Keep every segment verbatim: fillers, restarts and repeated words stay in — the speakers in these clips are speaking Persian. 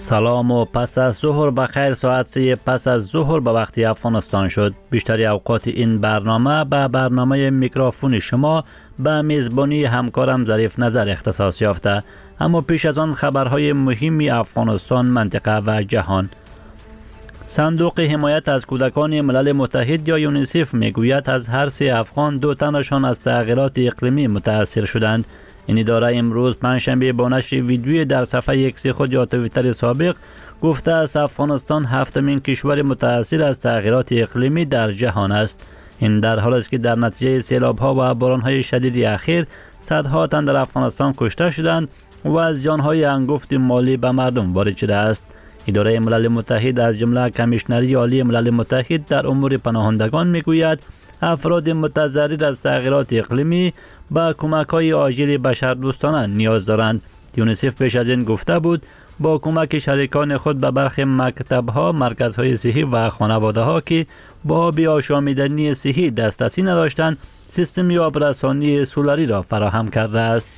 سلام و پس از ظهر بخیر. ساعت سه پس از ظهر به وقت افغانستان شد. بیشتری اوقات این برنامه به برنامه میکروفون شما به میزبانی همکارم ظریف نظر اختصاص یافته. اما پیش از آن خبرهای مهمی افغانستان، منطقه و جهان. صندوق حمایت از کودکان ملل متحد یا یونیسف میگوید از هر سه افغان دو تنشان از تغییرات اقلیمی متاثر شدند. این اداره امروز پنجشنبه با نشر ویدیویی در صفحه ایکس خود یا توییتر سابق گفته است افغانستان هفتمین کشور متاثر از تغییرات اقلیمی در جهان است. این در حالی است که در نتیجه سیلاب‌ها و باران‌های شدید اخیر صدها تن در افغانستان کشته شدند و از زیان‌های انگفت مالی به مردم وارد شده است. اداره ملل متحد از جمله کمیشنری عالی ملل متحد در امور پناهندگان میگوید افراد متضرر از تغییرات اقلیمی با کمک‌های عاجل بشردوستانه نیاز دارند. یونیسف پیش از این گفته بود با کمک شریکان خود به برخی مکتب‌ها، مرکزهای صحی و خانواده‌ها که با آب آشامیدنی صحی دسترسی نداشتند، سیستم آبرسانی سولری را فراهم کرده است.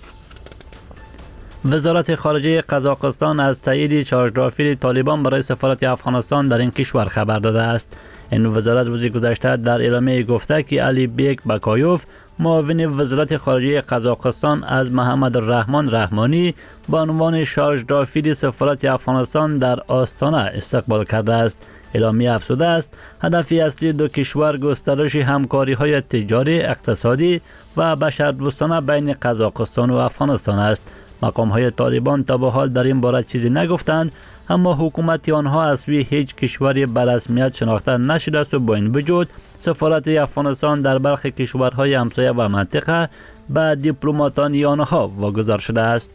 وزارت خارجه قزاقستان از تایید چارج‌رافیل طالبان برای سفارت افغانستان در این کشور خبر داده است. این وزارت روز گذشته در اعلامیه گفته که علی بیک بکایوف، معاون وزارت خارجه قزاقستان، از محمد الرحمن رحمانی به عنوان شارژ-رافیل سفارت افغانستان در آستانه استقبال کرده است. اعلامیه افزوده است هدف اصلی دو کشور گسترش همکاری‌های تجاری، اقتصادی و بشردوستانه بین قزاقستان و افغانستان است. مقام‌های طالبان تا به حال در این باره چیزی نگفتند، اما حکومت آنها از سوی هیچ کشوری به رسمیت شناخته نشده است و با این وجود سفارت افغانستان در برخی کشورهای همسایه و منطقه به دیپلماتان آنها واگذار شده است.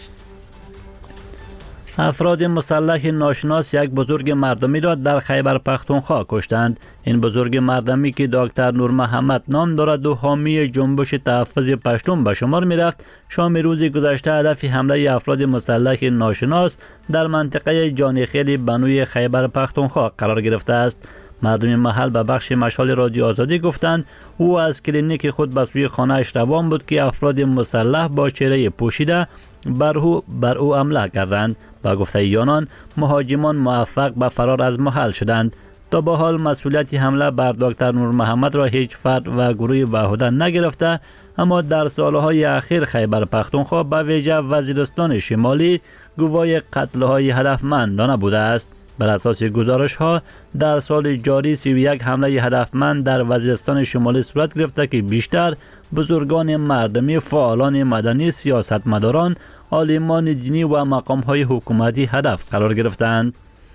افراد مسلح ناشناس یک بزرگ مردمی را در خیبر پختونخوا کشتند. این بزرگ مردمی که دکتر نور محمد نام دارد و حامی جنبش تحفظ پشتون به شمار می رفت، شام روز گذشته هدف حمله افراد مسلح ناشناس در منطقه جانخیل بنوی خیبر پختونخوا قرار گرفته است. مردم محل به بخش مشال رادیو آزادی گفتند او از کلینیک خود به سوی خانه‌اش روان بود که افراد مسلح با چهره پوشیده بر او بر او حمله کردند. با گفته آنان مهاجمان موفق به فرار از محل شدند. تا به حال مسئولیت حمله بر دکتر نور محمد را هیچ فرد و گروه به عهده نگرفته، اما در سالهای اخیر خیبر پختونخوا به ویژه وزیرستان شمالی گواه قتل‌های هدفمندانه بوده است. بر اساس گزارش ها در سال جاری سی و یک حمله هدفمند در وزیرستان شمالی صورت گرفته که بیشتر بزرگان مردمی، فعالان مدنی، سیاستمداران، عالمان دینی و مقام های حکومتی هدف قرار گرفتند.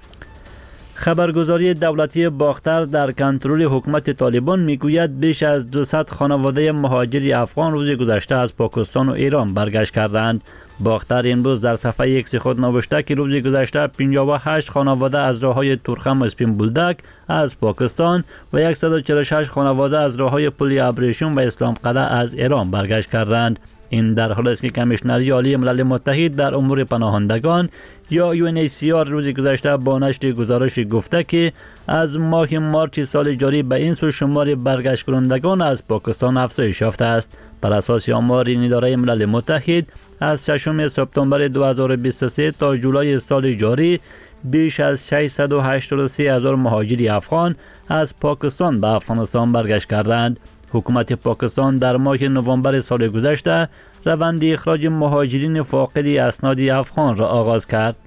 خبرگزاری دولتی باختر در کنترل حکومت طالبان میگوید بیش از دویست خانواده مهاجر افغان روز گذشته از پاکستان و ایران برگشت کردند. باختر امروز در صفحه ایکس خود نوشته که روز گذشته پنجاه و هشت خانواده از راههای تورخم و اسپین بولدک از پاکستان و صد و چهل و شش خانواده از راههای پل ابریشم و اسلام قلعه از ایران برگشت کردند. این در حالی است که کمیشنری عالی ملل متحد در امور پناهندگان یا یو ان اچ سی آر روز گذشته با نشر گزارش گفته که از ماه مارچ سال جاری به این سو شمار برگشت کنندگان از پاکستان افزایش یافته است. بر اساس آمار این اداره ملل متحد از ششم سپتامبر دو هزار و بیست و سه تا جولای سال جاری بیش از ششصد و هشتاد و سه هزار مهاجر افغان از پاکستان به افغانستان برگشت کردند. حکومت پاکستان در ماه نوامبر سال گذشته روند اخراج مهاجرین فاقد اسناد افغان را آغاز کرد.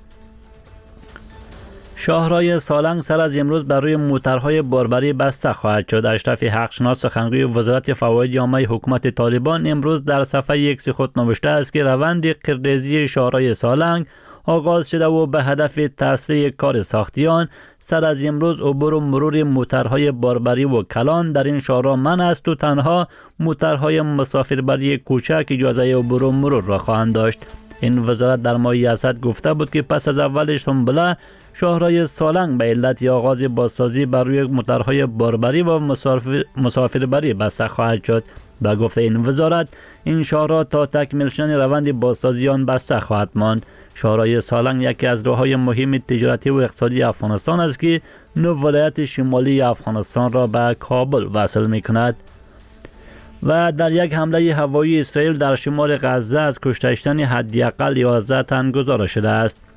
شاهراه سالنگ سر از امروز بر روی موترهای باربری بسته خواهد شد. اشرف حقشناس سخنگوی وزارت فواید عامه حکومت طالبان امروز در صفحه ایکس خود نوشته است که روند قرضی شاهراه سالنگ آغاز شده و به هدف تسریع کار ساختیان سر از امروز عبور و مرور موترهای باربری و کلان در این شاهراه منع است و تنها موترهای مسافربری کوچک اجازه عبور و مرور را خواهند داشت. این وزارت در ماه اسد گفته بود که پس از اول سنبله شاهراه سالنگ به علت آغاز بازسازی بر روی موترهای باربری و مسافر مسافربری بسته خواهد شد. با گفته این وزارت این شاهراه تا تکمیل شدن روند بازسازی آن بسته خواهد ماند. شاهراه سالنگ یکی از راه‌های مهم تجارتی و اقتصادی افغانستان است که نو ولایت شمالی افغانستان را به کابل وصل می‌کند. و در یک حمله هوایی اسرائیل در شمال غزه از کشته شدن حداقل یازده تن گزارش شده است.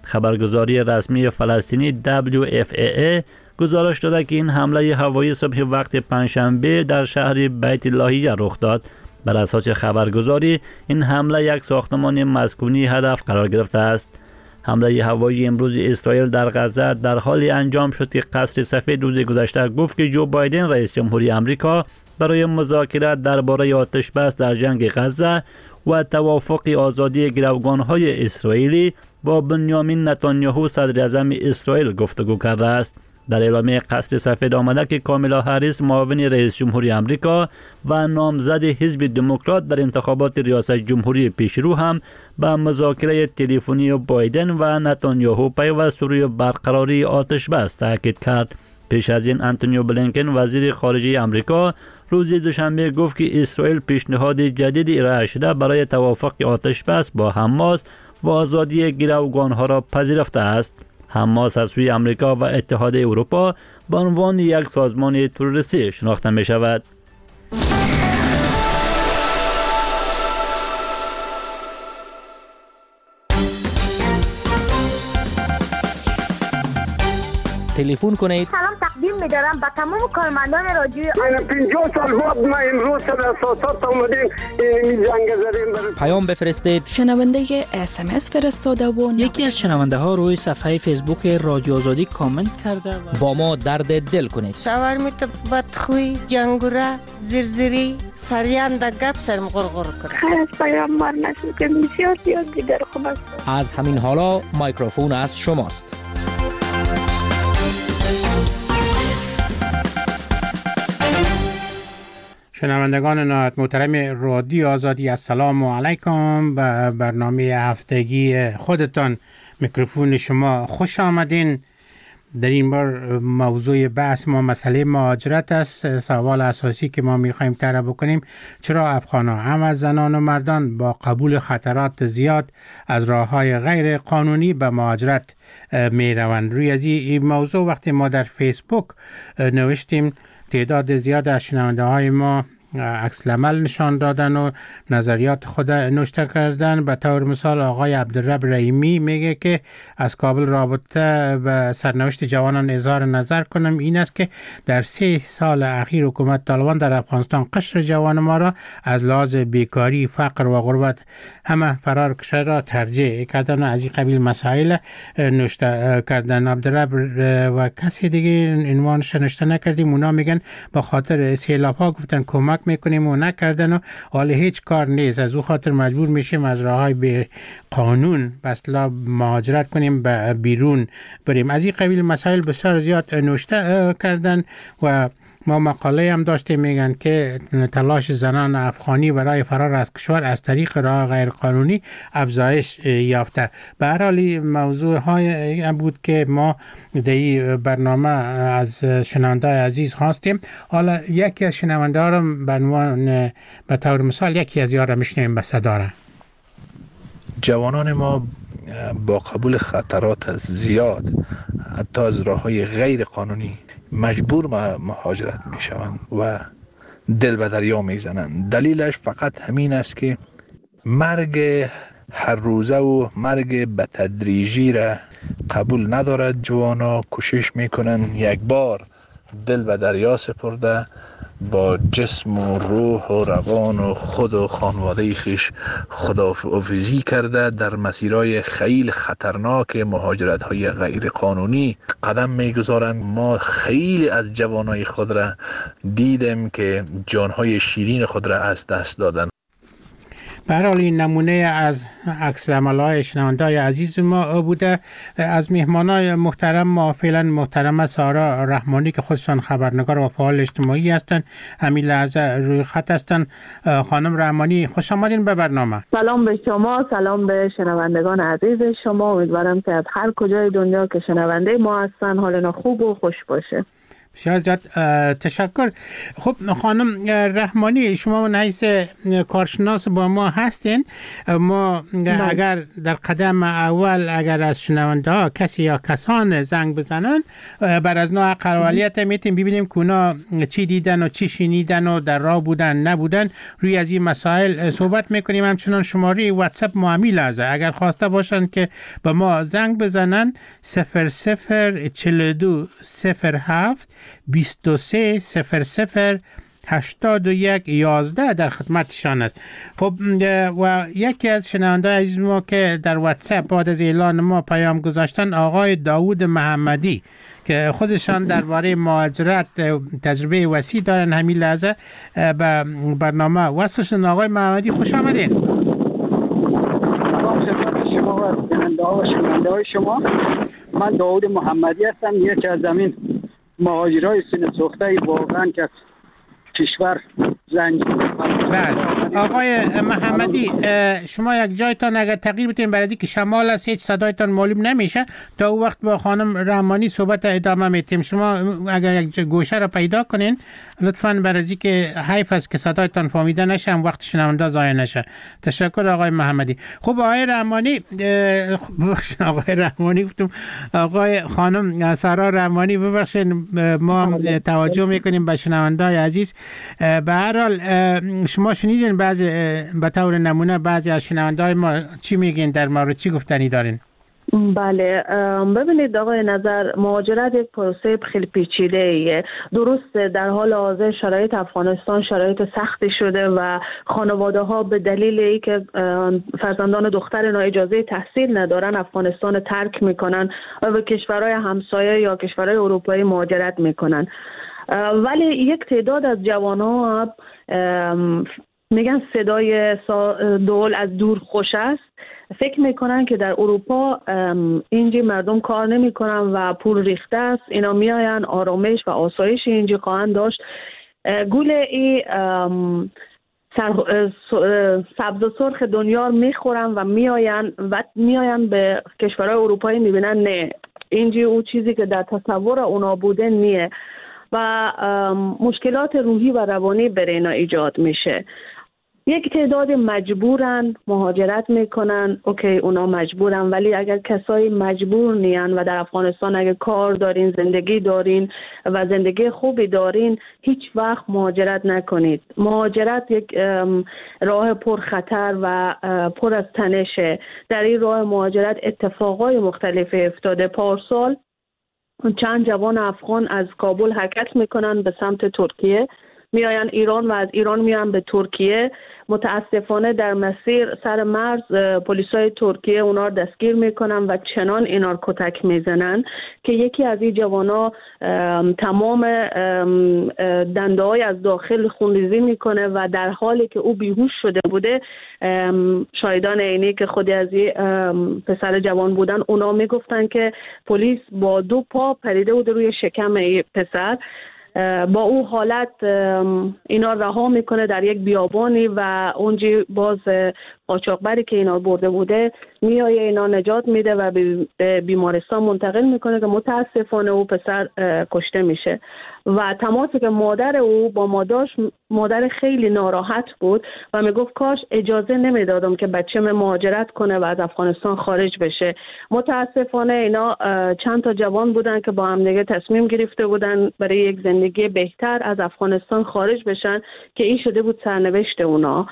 خبرگزاری رسمی فلسطینی دبلیو اف ای ای گزارش داده که این حمله هوایی صبح وقت پنجشنبه در شهر بیت لاهیه رخ داد. بر اساس خبرگزاری این حمله یک ساختمان مسکونی هدف قرار گرفته است. حمله هوایی امروز اسرائیل در غزه در حالی انجام شد که قصر سفید روز گذشته گفت که جو بایدن رئیس جمهوری آمریکا برای مذاکره درباره آتش بس در جنگ غزه و توافق آزادی گروگان‌های اسرائیلی با بنیامین نتانیاهو صدر اعظم اسرائیل گفتگو کرده است. در اعلامیه قصر سفید آمده که کامالا هریس معاون رئیس جمهوری آمریکا و نامزد حزب دموکرات در انتخابات ریاست جمهوری پیشرو هم به مذاکره تلفنی بایدن و نتانیاهو پیوست روی برقراری آتش بس تاکید کرد. پیش از این آنتونیو بلینکن وزیر خارجه آمریکا روز دوشنبه گفت که اسرائیل پیشنهاد جدیدی ارائه شده برای توافق آتش بس با حماس و آزادی گروگان‌ها را پذیرفته است. حماس از سوی آمریکا و اتحاد اروپا به عنوان یک سازمان تروریستی شناخته می شود. تلفن کنید. سلام تقدیم می‌دارم به تمام کارمندان رادیوی من پنجاه سال بعد ما امروز در اساسات اومدیم این جنگ زدیم. پیام بفرستید. شنونده اس ام اس فرستاده و یکی از شنونده ها روی صفحه فیسبوک رادیو آزادی کامنت کرده و با ما درد دل کنید. شاورمیت بدخوی جنگوره زرزری سریان در گپ سرم غرغر کنه. خیر از پیام مار نشد که بسیار زیاد دیگر خوب است. از همین حالا میکروفون از شماست. شنوندگان نهایت محترم رادیو آزادی، السلام علیکم. به برنامه هفتگی خودتان میکروفون شما خوش آمدین. در این بار موضوع بحث ما مسئله مهاجرت است. سوال اساسی که ما میخوایم طرح بکنیم: چرا افغان‌ها هم از زنان و مردان با قبول خطرات زیاد از راه‌های غیر قانونی به مهاجرت میروند؟ روی از این موضوع وقتی ما در فیسبوک نوشتیم، تعداد زیاد از شنونده های ما عکس العمل نشان دادن و نظریات خود نوشته کردن. به طور مثال آقای عبدالرب رحیمی میگه که از کابل رابطه به سرنوشت جوانان اظهار نظر کنم. این است که در سه سال اخیر حکومت طالبان در افغانستان قشر جوان ما را از لحاظ بیکاری، فقر و غربت همه فرار کشور را ترجیح کردن و از این قبیل مسائل نوشته کردن. عبدالرب و کسی دیگه عنوانش نوشته نکردیم، اونا میگن به خاطر سیلاب ها گفتن کمک میکنیم و نکردن و حالا هیچ کار نیست، از او خاطر مجبور میشیم از راههای به قانون به اصطلاح مهاجرت کنیم، به بیرون بریم. از این قبیل مسائل بسیار زیاد نوشته کردن و ما مقاله هم داشتیم میگن که تلاش زنان افغانی برای فرار از کشور از طریق راه غیر قانونی افزایش یافته. به هر حال موضوع های بود که ما در این برنامه از شنونده عزیز خواستیم. حالا یکی از شنونده ها را به عنوان به طور مثال یکی از یارا میشنیم به صدا را. جوانان ما با قبول خطرات زیاد حتی از راه‌های غیر قانونی مجبور مهاجرت می شوند و دل به دریا می زنند. دلیلش فقط همین است که مرگ هر روزه و مرگ به تدریجی را قبول ندارد. جوانا کوشش می کنند یک بار دل به دریا سپرده با جسم و روح و روان و خود و خانواده خیش خداحافظی کرده در مسیرهای خیلی خطرناک مهاجرت های غیر قانونی قدم میگذارند. ما خیلی از جوانای خود را دیدیم که جانهای شیرین خود را از دست دادند. به هر حال این نمونه از عکس العمل‌های شنونده‌های عزیز ما بوده. از مهمانای محترم ما فعلا محترمه سارا رحمانی که خودشان خبرنگار و فعال اجتماعی هستند همین لحظه روی خط هستند. خانم رحمانی خوش آمدین به برنامه. سلام به شما، سلام به شنوندگان عزیز شما. امیدوارم که از هر کجای دنیا که شنونده ما هستن حالنا خوب و خوش باشه. بسیار زیاد تشکر. خب خانم رحمانی، شما من حیث کارشناس با ما هستین. ما اگر در قدم اول اگر از شنونده ها کسی یا کسان زنگ بزنن بر از نوع اقلیت میتیم ببینیم که اونا چی دیدن و چی شنیدن و در راه بودن نبودن، روی از این مسائل صحبت میکنیم. همچنان شماره واتساپ ما همی لازه اگر خواسته باشن که به ما زنگ بزنن صفر صفر چهل و دو صفر هفت بیست و سه صفر صفر هشتاد و یک یازده در خدمتشان است. خب و یکی از شنونده‌های عزیز ما که در واتساپ بعد از اعلان ما پیام گذاشتن آقای داوود محمدی که خودشان درباره مهاجرت تجربه وسیع دارن، همین لحظه به برنامه وصلشن. آقای محمدی خوش آمدین. شما و شنونده های شما، من داوود محمدی هستم، یکی از زمین مهاجرای سینه سوخته واقعا که کشور زنجیر. بله آقای محمدی، شما یک جایتان اگر تغییر بدین برای که شمال است هیچ صدایتان معلوم نمیشه، تا او وقت با خانم رحمانی صحبت ادامه میتیم. شما اگر یک گوشه را پیدا کنین لطفاً برای که حیف است که صدایتان فهمیده نشه، وقت شنونده ضایع نشه. تشکر آقای محمدی. خب آقای رحمانی، آقای رحمانی گفتم آقای خانم سارا رحمانی، ببخشید ما توجه میکنیم به شنونده‌های عزیز. به هر حال شما شنیدین بعضی به طور نمونه بعضی از شنونده‌های ما چی میگین در مورد چی گفتنی دارین؟ بله ببینید آقای نظر، مهاجرت یک پروسه خیلی پیچیده ایه. درست در حال حاضر شرایط افغانستان شرایط سختی شده و خانواده ها به دلیل اینکه فرزندان دختر اینا اجازه تحصیل ندارن افغانستان ترک میکنن و به کشورهای همسایه یا کشورهای اروپایی مهاجرت میکنن. ولی یک تعداد از جوان‌ها میگن صدای دول از دور خوش است، فکر میکنن که در اروپا اینجا مردم کار نمیکنن و پول ریخته است، اینا میاین آرامش و آسایش اینجا خواهند داشت. گول ای سبز و سرخ دنیا میخورن و میاین و میاین به کشورهای اروپایی میبینن نه، اینجا او چیزی که در تصور اونا بوده نیه و مشکلات روحی و روانی برای اینا ایجاد میشه. یک تعداد مجبورن مهاجرت میکنن، اوکی اونا مجبورن، ولی اگر کسایی مجبور نیان و در افغانستان اگر کار دارین، زندگی دارین و زندگی خوبی دارین، هیچ وقت مهاجرت نکنید. مهاجرت یک راه پر خطر و پر از تنشه. در این راه مهاجرت اتفاقای مختلف افتاده. پارسال چند جوان افغان از کابل حرکت میکنن به سمت ترکیه، میاین ایران و از ایران میان به ترکیه. متاسفانه در مسیر سر مرز پلیسای ترکیه اونا رو دستگیر میکنن و چنان اینا رو کتک میزنن که یکی از این جوانا تمام دنده های از داخل خونریزی میکنه و در حالی که او بیهوش شده بوده، شاهدان عینی که خودی از این پسر جوان بودن اونا میگفتن که پلیس با دو پا پریده بود روی شکم این پسر. با او حالت اینا رها میکنه در یک بیابانی و اونجا باز قاچاقبری که اینا برده بوده میایه اینا نجات میده و به بیمارستان منتقل میکنه که متاسفانه او پسر کشته میشه. و تماسی که مادر او با ما داشت، مادر خیلی ناراحت بود و میگفت کاش اجازه نمیدادم که بچه‌م مهاجرت کنه و از افغانستان خارج بشه. متاسفانه اینا چند تا جوان بودن که با هم دیگه تصمیم گرفته بودن برای یک زندگی بهتر از افغانستان خارج بشن که این شده بود سرنوشت اونا.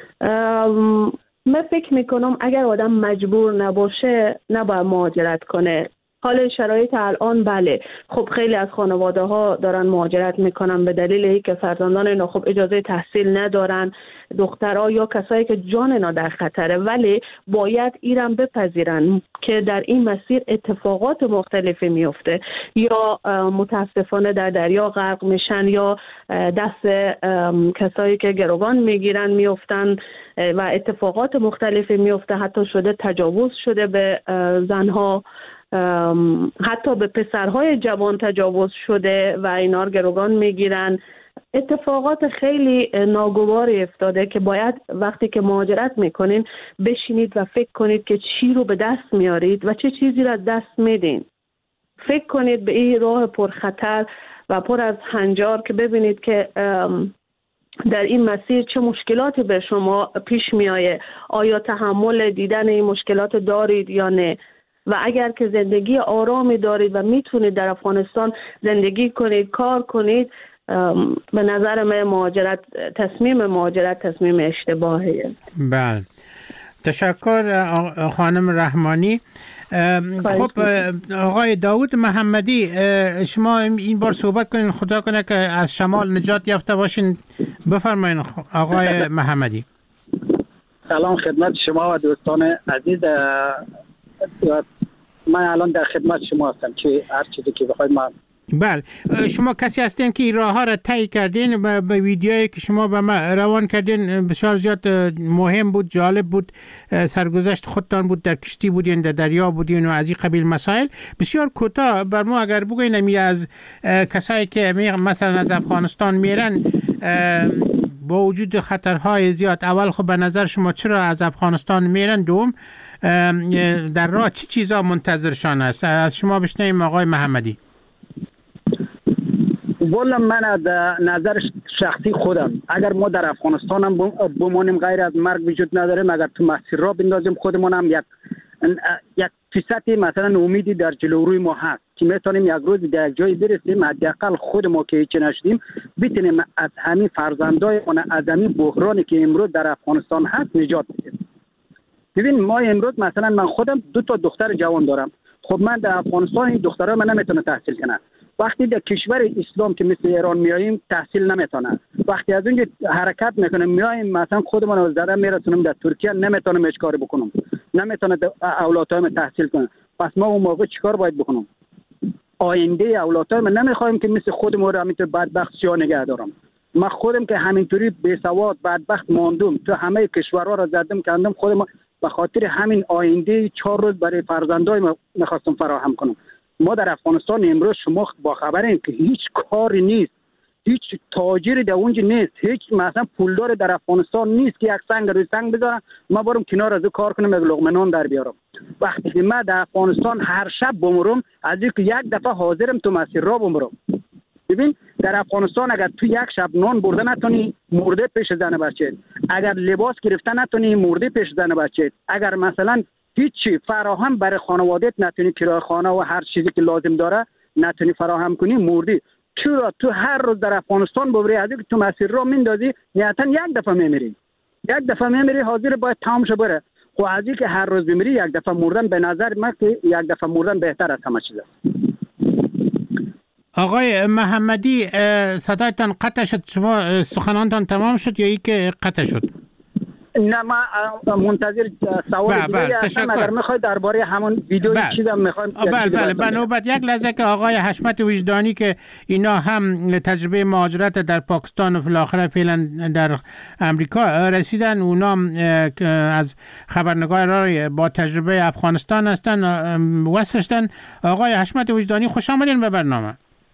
من فکر میکنم اگر آدم مجبور نباشه نباید مهاجرت کنه. حال شرایط الان بله، خب خیلی از خانواده ها دارن مهاجرت میکنن به دلیل اینکه فرزندان اینا خب اجازه تحصیل ندارن، دخترها یا کسایی که جان اینا در خطره، ولی باید ایران بپذیرن که در این مسیر اتفاقات مختلفی میفته، یا متاسفانه در دریا غرق میشن یا دست کسایی که گروگان میگیرن میفتن و اتفاقات مختلفی میفته. حتی شده تجاوز شده به زنها، حتی به پسرهای جوان تجاوز شده و اینا رو گروگان میگیرن. اتفاقات خیلی ناگواری افتاده که باید وقتی که مهاجرت میکنین بشینید و فکر کنید که چی رو به دست میارید و چه چیزی رو دست میدین. فکر کنید به این راه پرخطر و پر از هنجار که ببینید که در این مسیر چه مشکلاتی به شما پیش می آید. آیا تحمل دیدن این مشکلات دارید یا نه؟ و اگر که زندگی آرامی دارید و میتونید در افغانستان زندگی کنید، کار کنید، به نظر من مهاجرت تصمیم مهاجرت تصمیم اشتباهیه. بله، تشکر خانم رحمانی. خب آقای داود محمدی، شما این بار صحبت کنین، خدا کنه که از شمال نجات یافته باشین. بفرمایین آقای محمدی. سلام خدمت شما و دوستان عزیز. من الان در خدمت شما هستم که هر چیزی که بخواید ما. بله، شما کسی هستین که این راه ها را طی کردین. به ویدیویی که شما به ما روان کردین بسیار زیاد مهم بود، جالب بود. سرگذشت خودتان بود، در کشتی بودین، در دریا بودین و از این قبیل مسائل. بسیار کوتاه بر ما اگر بگوین می از کسایی که مثلا از افغانستان میرن با وجود خطرهای زیاد، اول خب به نظر شما چرا از افغانستان میرن؟ دوم در راه چی چیزا منتظرشان است؟ از شما بشنویم آقای محمدی. والا من از نظر شخصی خودم اگر ما در افغانستان هم بمانیم غیر از مرگ وجود نداره، مگر تو مسیر را بندازیم خودمون هم یک یک فیصدی مثلا امیدی در جلو روی ما هست که میتونیم یک روز در جایی برسیم، حداقل خود ما که هیچ نشدیم بتونیم از همین فرزندای ما از همین بحرانی که امروز در افغانستان هست نجات بدیم. ببین ما امروز مثلا من خودم دو تا دختر جوان دارم. خب من در افغانستان این دخترها من نمیتونه تحصیل کنه. وقتی در کشور اسلام که مثل ایران میاییم تحصیل نمیتونه. وقتی از اونجا حرکت میکنیم میاییم مثلا خودمون رو زده میرسونیم در ترکیه، نمیتونم هیچ کاری بکنم، نمیتونه اولادام تحصیل کنه. پس ما اون موقع چیکار باید بکنم؟ آینده اولادام نمیخوایم که مثل خودمون رو همینطور بدبخت سیا نگه دارم. ما خودم که همینطوری بی سواد بدبخت ماندم، تو همه کشورها رو زدم کندم، خودم به خاطر همین آینده چهار روز برای فرزندای ما میخواستم فراهم کنم. ما در افغانستان امروز شما با خبرین که هیچ کاری نیست، هیچ تاجری در اونجا نیست، هیچ مثلا پولدار در افغانستان نیست که یک سنگ روی سنگ بذارم ما برم کنار از کار کنم یک لقمه نان در بیارم. وقتی که من در افغانستان هر شب بمرم، از اینکه یک دفعه حاضرم تو مسیر را بمرم. ببین در افغانستان اگر تو یک شب نان برده نتونی، مرده پیش زن بچه، اگر لباس گرفته نتونی، مرده پیش زن بچه، اگر مثلا هیچی فراهم برای خانوادت نتونی، کرایه خانه و هر چیزی که لازم داره نتونی فراهم کنی، مردی. چرا تو هر روز در افغانستان ببری از اینکه تو مسیر را میندازی نیتا یک دفعه میمیری، یک دفعه میمیری، حاضر باید تمام شه بره. خب از اینکه هر روز بمیری یک دفعه مردن به نظر من که یک دفعه مردن بهتر از همه چیز است. آقای محمدی صدایتان قطع شد، شما سخنانتان تمام شد یا ای که قطع شد؟ نه من منتظر سوال دیگه هستم. اگر میخواید درباره همون ویدیویی چیزم میخوایم. بله بله به نوبت یک لحظه که آقای حشمت وجدانی که اینا هم تجربه مهاجرت در پاکستان و بالاخره فعلا در امریکا رسیدن، اونا از خبرنگار با تجربه افغانستان هستن واسطن. آقای حشمت وجدانی خوش آمدین به برنامه.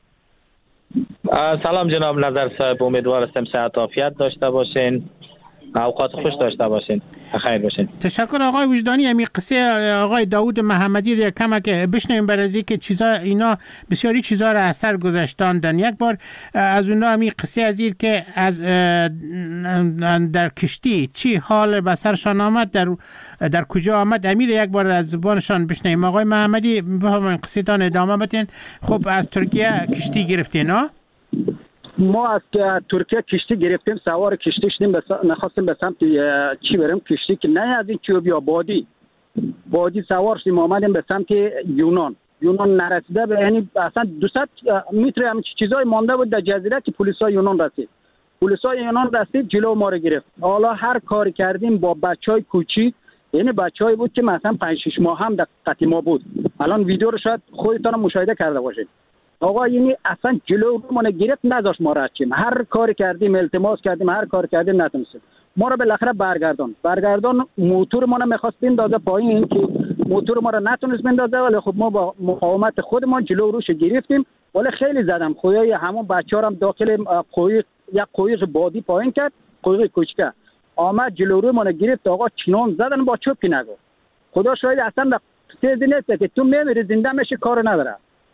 سلام جناب نظر صاحب، امیدوار هستم صحت و عافیت داشته باشین، اوقات خوش داشته باشین، بخیر باشین. تشکر آقای وجدانی. همین قصه آقای داود محمدی رو کم که بشنویم برای که چیزا اینا بسیاری چیزا رو اثر گذاشتاندن. یک بار از اونا همین قصه از این که از در کشتی چی حال به سرشان آمد، در در کجا آمد، امیر یک بار از زبانشان بشنویم. آقای محمدی بفرمایید، قصه تان ادامه بدین. خب از ترکیه کشتی گرفتین ها؟ ما از ترکیه کشتی گرفتیم، سوار کشتی شدیم، بس... نخواستیم به سمت چی بریم، کشتی که نه از این چوب یا بادی بادی سوار شدیم آمدیم به سمت یونان. یونان نرسیده به یعنی اصلا دویست متر هم چیزای مانده بود در جزیره که پلیسای یونان رسید. پلیسای یونان رسید جلو ما رو گرفت. حالا هر کاری کردیم با بچهای کوچیک، یعنی بچه‌ای بود که مثلا پنج شش ماه هم در قطی ما بود. الان ویدیو رو شاید خودتون مشاهده کرده باشید. آقا یعنی اصلا جلو ما گرفت، نذاشت ما رد شیم. هر کاری کردیم، التماس کردیم، هر کار کردیم نتونستیم. ما رو بالاخره برگردان برگردان موتور ما رو می‌خواست بندازه پایین که موتور ما رو نتونست بندازه، ولی خب ما با مقاومت خودمان جلو روش گرفتیم. ولی خیلی زدم خویای همون بچه‌ها هم داخل قوی یک قویق بادی پایین کرد، قویق کوچیک آمد جلو رو ما رو گرفت. آقا چنان زدن با چوب نگو. خدا شاید اصلا سیزی نیست که تو میمیری زنده میشی، کار نداره.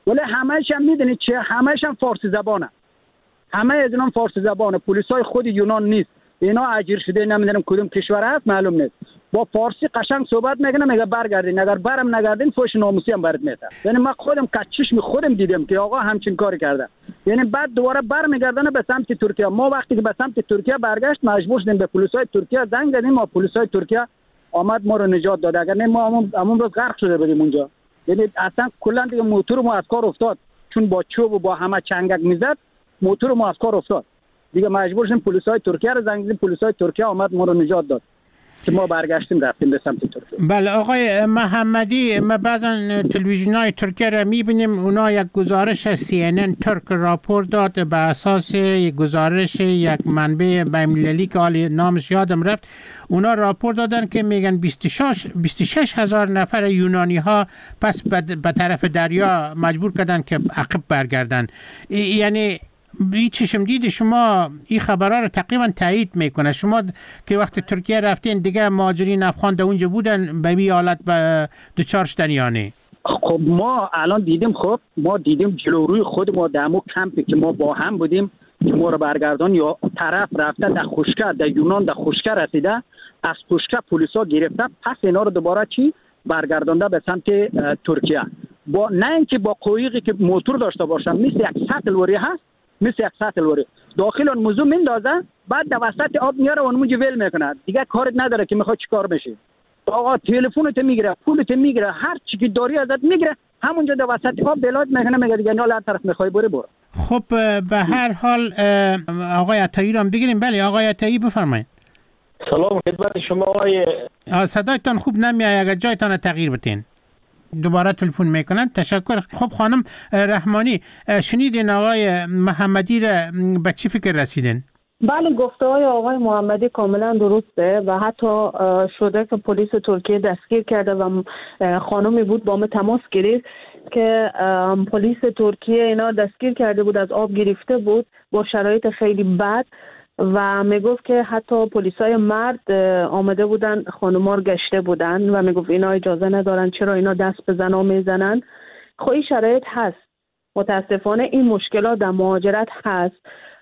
ولی همه‌ش هم میدونید چه، همه‌ش هم فارسی زبانه، همه از اینا فارسی زبانه. پلیسای خود یونان نیست، اینا اجیر شده نمیدونم کدوم کشور هست معلوم نیست، با فارسی قشنگ صحبت میکنه، میگه برگردین، اگر برم نگردین فوش ناموسی هم برات میده. یعنی من خودم کچشم خودم دیدم که آقا همچین کاری کرده. یعنی بعد دوباره برمیگردن به سمت ترکیه. ما وقتی که به سمت ترکیه برگشت مجبور شدیم به پلیسای ترکیه زنگ زدیم و پلیسای ترکیه آمد ما رو نجات داد، اگر نه ما همون همون روز غرق شده بودیم اونجا. یعنی اصلا کلا دیگه موتور ما از کار افتاد، چون با چوب و با همه چنگک میزد موتور ما از کار افتاد دیگه. مجبور شدیم پلیسای ترکیه رو زنگ زدیم، پلیسای ترکیه آمد ما رو نجات داد که ما برگشتیم رفتیم به سمت ترکیه. بله آقای محمدی، ما بعضا تلویزیون‌های ترکیه را می‌بینیم، اونا یک گزارش از سی ان ان ترک راپور داد به اساس یک گزارش یک منبع بین‌المللی که حال نامش یادم رفت، اونا راپور دادن که میگن بیست و شش هزار نفر یونانی ها پس به طرف دریا مجبور کردن که عقب برگردن. یعنی این چشم دید شما این خبرها رو تقریبا تایید میکنه. شما که وقت ترکیه رفتین دیگه مهاجرین افغان در اونجا بودن به این حالت به دوچار شدن یا نه؟ خب ما الان دیدیم، خب ما دیدیم جلو روی خود ما دمو کمپی که ما با هم بودیم که ما رو برگردان یا طرف رفته در خشکه، در یونان در خشکه رسیده، از خشکه پلیسا گرفته، پس اینا رو دوباره چی برگردانده به سمت ترکیه. با نه اینکه با قایقی که موتور داشته باشن، مثل یک سطل وری هست، مثل یک سطل وری داخل اون موضوع میندازه، بعد در وسط آب میاره و اونجا ول میکنه، دیگه کارت نداره که میخواد چیکار بشه. آقا تلفنت میگیره، پولت میگیره، هر چی که داری ازت میگیره، همونجا در وسط آب بلاد میکنه، میگه دیگه نه هر طرف میخوای بره برو. خب به هر حال آقای عطایی رو بگیریم. بله آقای عطایی بفرمایید. سلام خدمت شما آقای. صدایتان خوب نمیاد، اگر جایتان تغییر بدین. دوباره تلفن میکنن. تشکر. خب خانم رحمانی، شنیدین آقای محمدی را به چی فکر رسیدین؟ بله گفته های آقای محمدی کاملا درسته و حتی شده که پلیس ترکیه دستگیر کرده و خانمی بود با ما تماس گرفت که پلیس ترکیه اینا دستگیر کرده بود، از آب گرفته بود با شرایط خیلی بد و میگفت که حتی پلیسای مرد آمده بودن خانوما رو گشته بودن و میگفت اینا اجازه ندارن، چرا اینا دست به زنا میزنن. خب این شرایط هست، متاسفانه این مشکلات در مهاجرت هست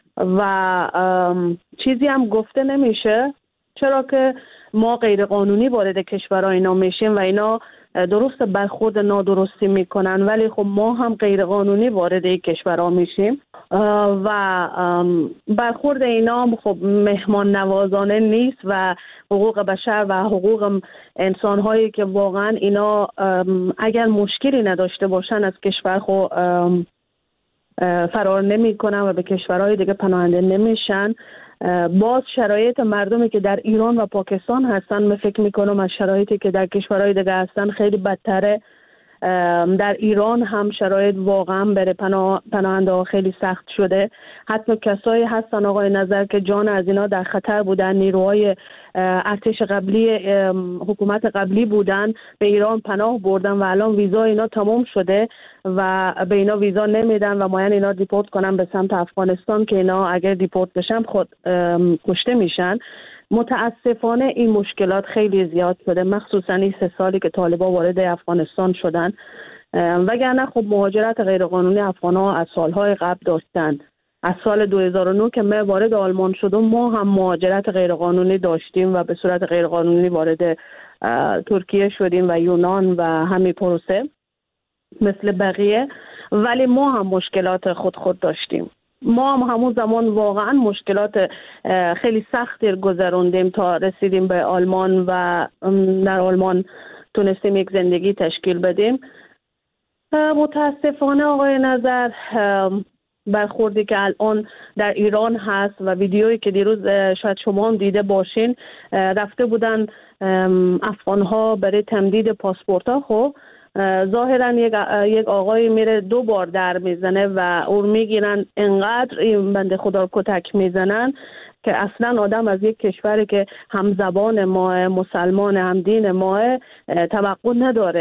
و چیزی هم گفته نمیشه، چرا که ما غیر قانونی وارد کشورها اینا میشیم و اینا درست برخورد نادرستی میکنن، ولی خب ما هم غیر قانونی وارد این کشورها میشیم و برخورد اینا هم خب مهمان نوازانه نیست و حقوق بشر و حقوق انسان هایی که واقعا اینا اگر مشکلی نداشته باشن از کشور خب فرار نمی کنن و به کشورهای دیگه پناهنده نمیشن. باز شرایط مردمی که در ایران و پاکستان هستن من فکر میکنم از شرایطی که در کشورهای دیگه هستن خیلی بدتره. در ایران هم شرایط واقعا برای پناه، پناهنده ها خیلی سخت شده. حتی کسایی هستن آقای نظر که جان از اینا در خطر بودن، نیروهای ارتش قبلی حکومت قبلی بودن، به ایران پناه بردن و الان ویزا اینا تمام شده و به اینا ویزا نمیدن و ماین اینا دیپورت کنن به سمت افغانستان که اینا اگر دیپورت بشن خود کشته میشن. متاسفانه این مشکلات خیلی زیاد شده، مخصوصا این سه سالی که طالبان وارد افغانستان شدن، وگرنه خب مهاجرت غیرقانونی افغان‌ها از سالهای قبل داشتن. از سال دو هزار و نه که ما وارد آلمان شدیم ما هم مهاجرت غیرقانونی داشتیم و به صورت غیرقانونی وارد ترکیه شدیم و یونان و همین پروسه مثل بقیه، ولی ما هم مشکلات خود خود داشتیم. ما هم همون زمان واقعا مشکلات خیلی سختی گذروندیم تا رسیدیم به آلمان و در آلمان تونستیم یک زندگی تشکیل بدیم. متاسفانه آقای نظر برخوردی که الان در ایران هست و ویدیویی که دیروز شاید شما هم دیده باشین، رفته بودن افغان‌ها برای تمدید پاسپورت ها. خب ظاهرا یک یک آقای میره دو بار در میزنه و اون میگیرن انقدر این بنده خدا رو کتک میزنن که اصلا آدم از یک کشوری که هم زبان ما مسلمان هم دین ما توقع نداره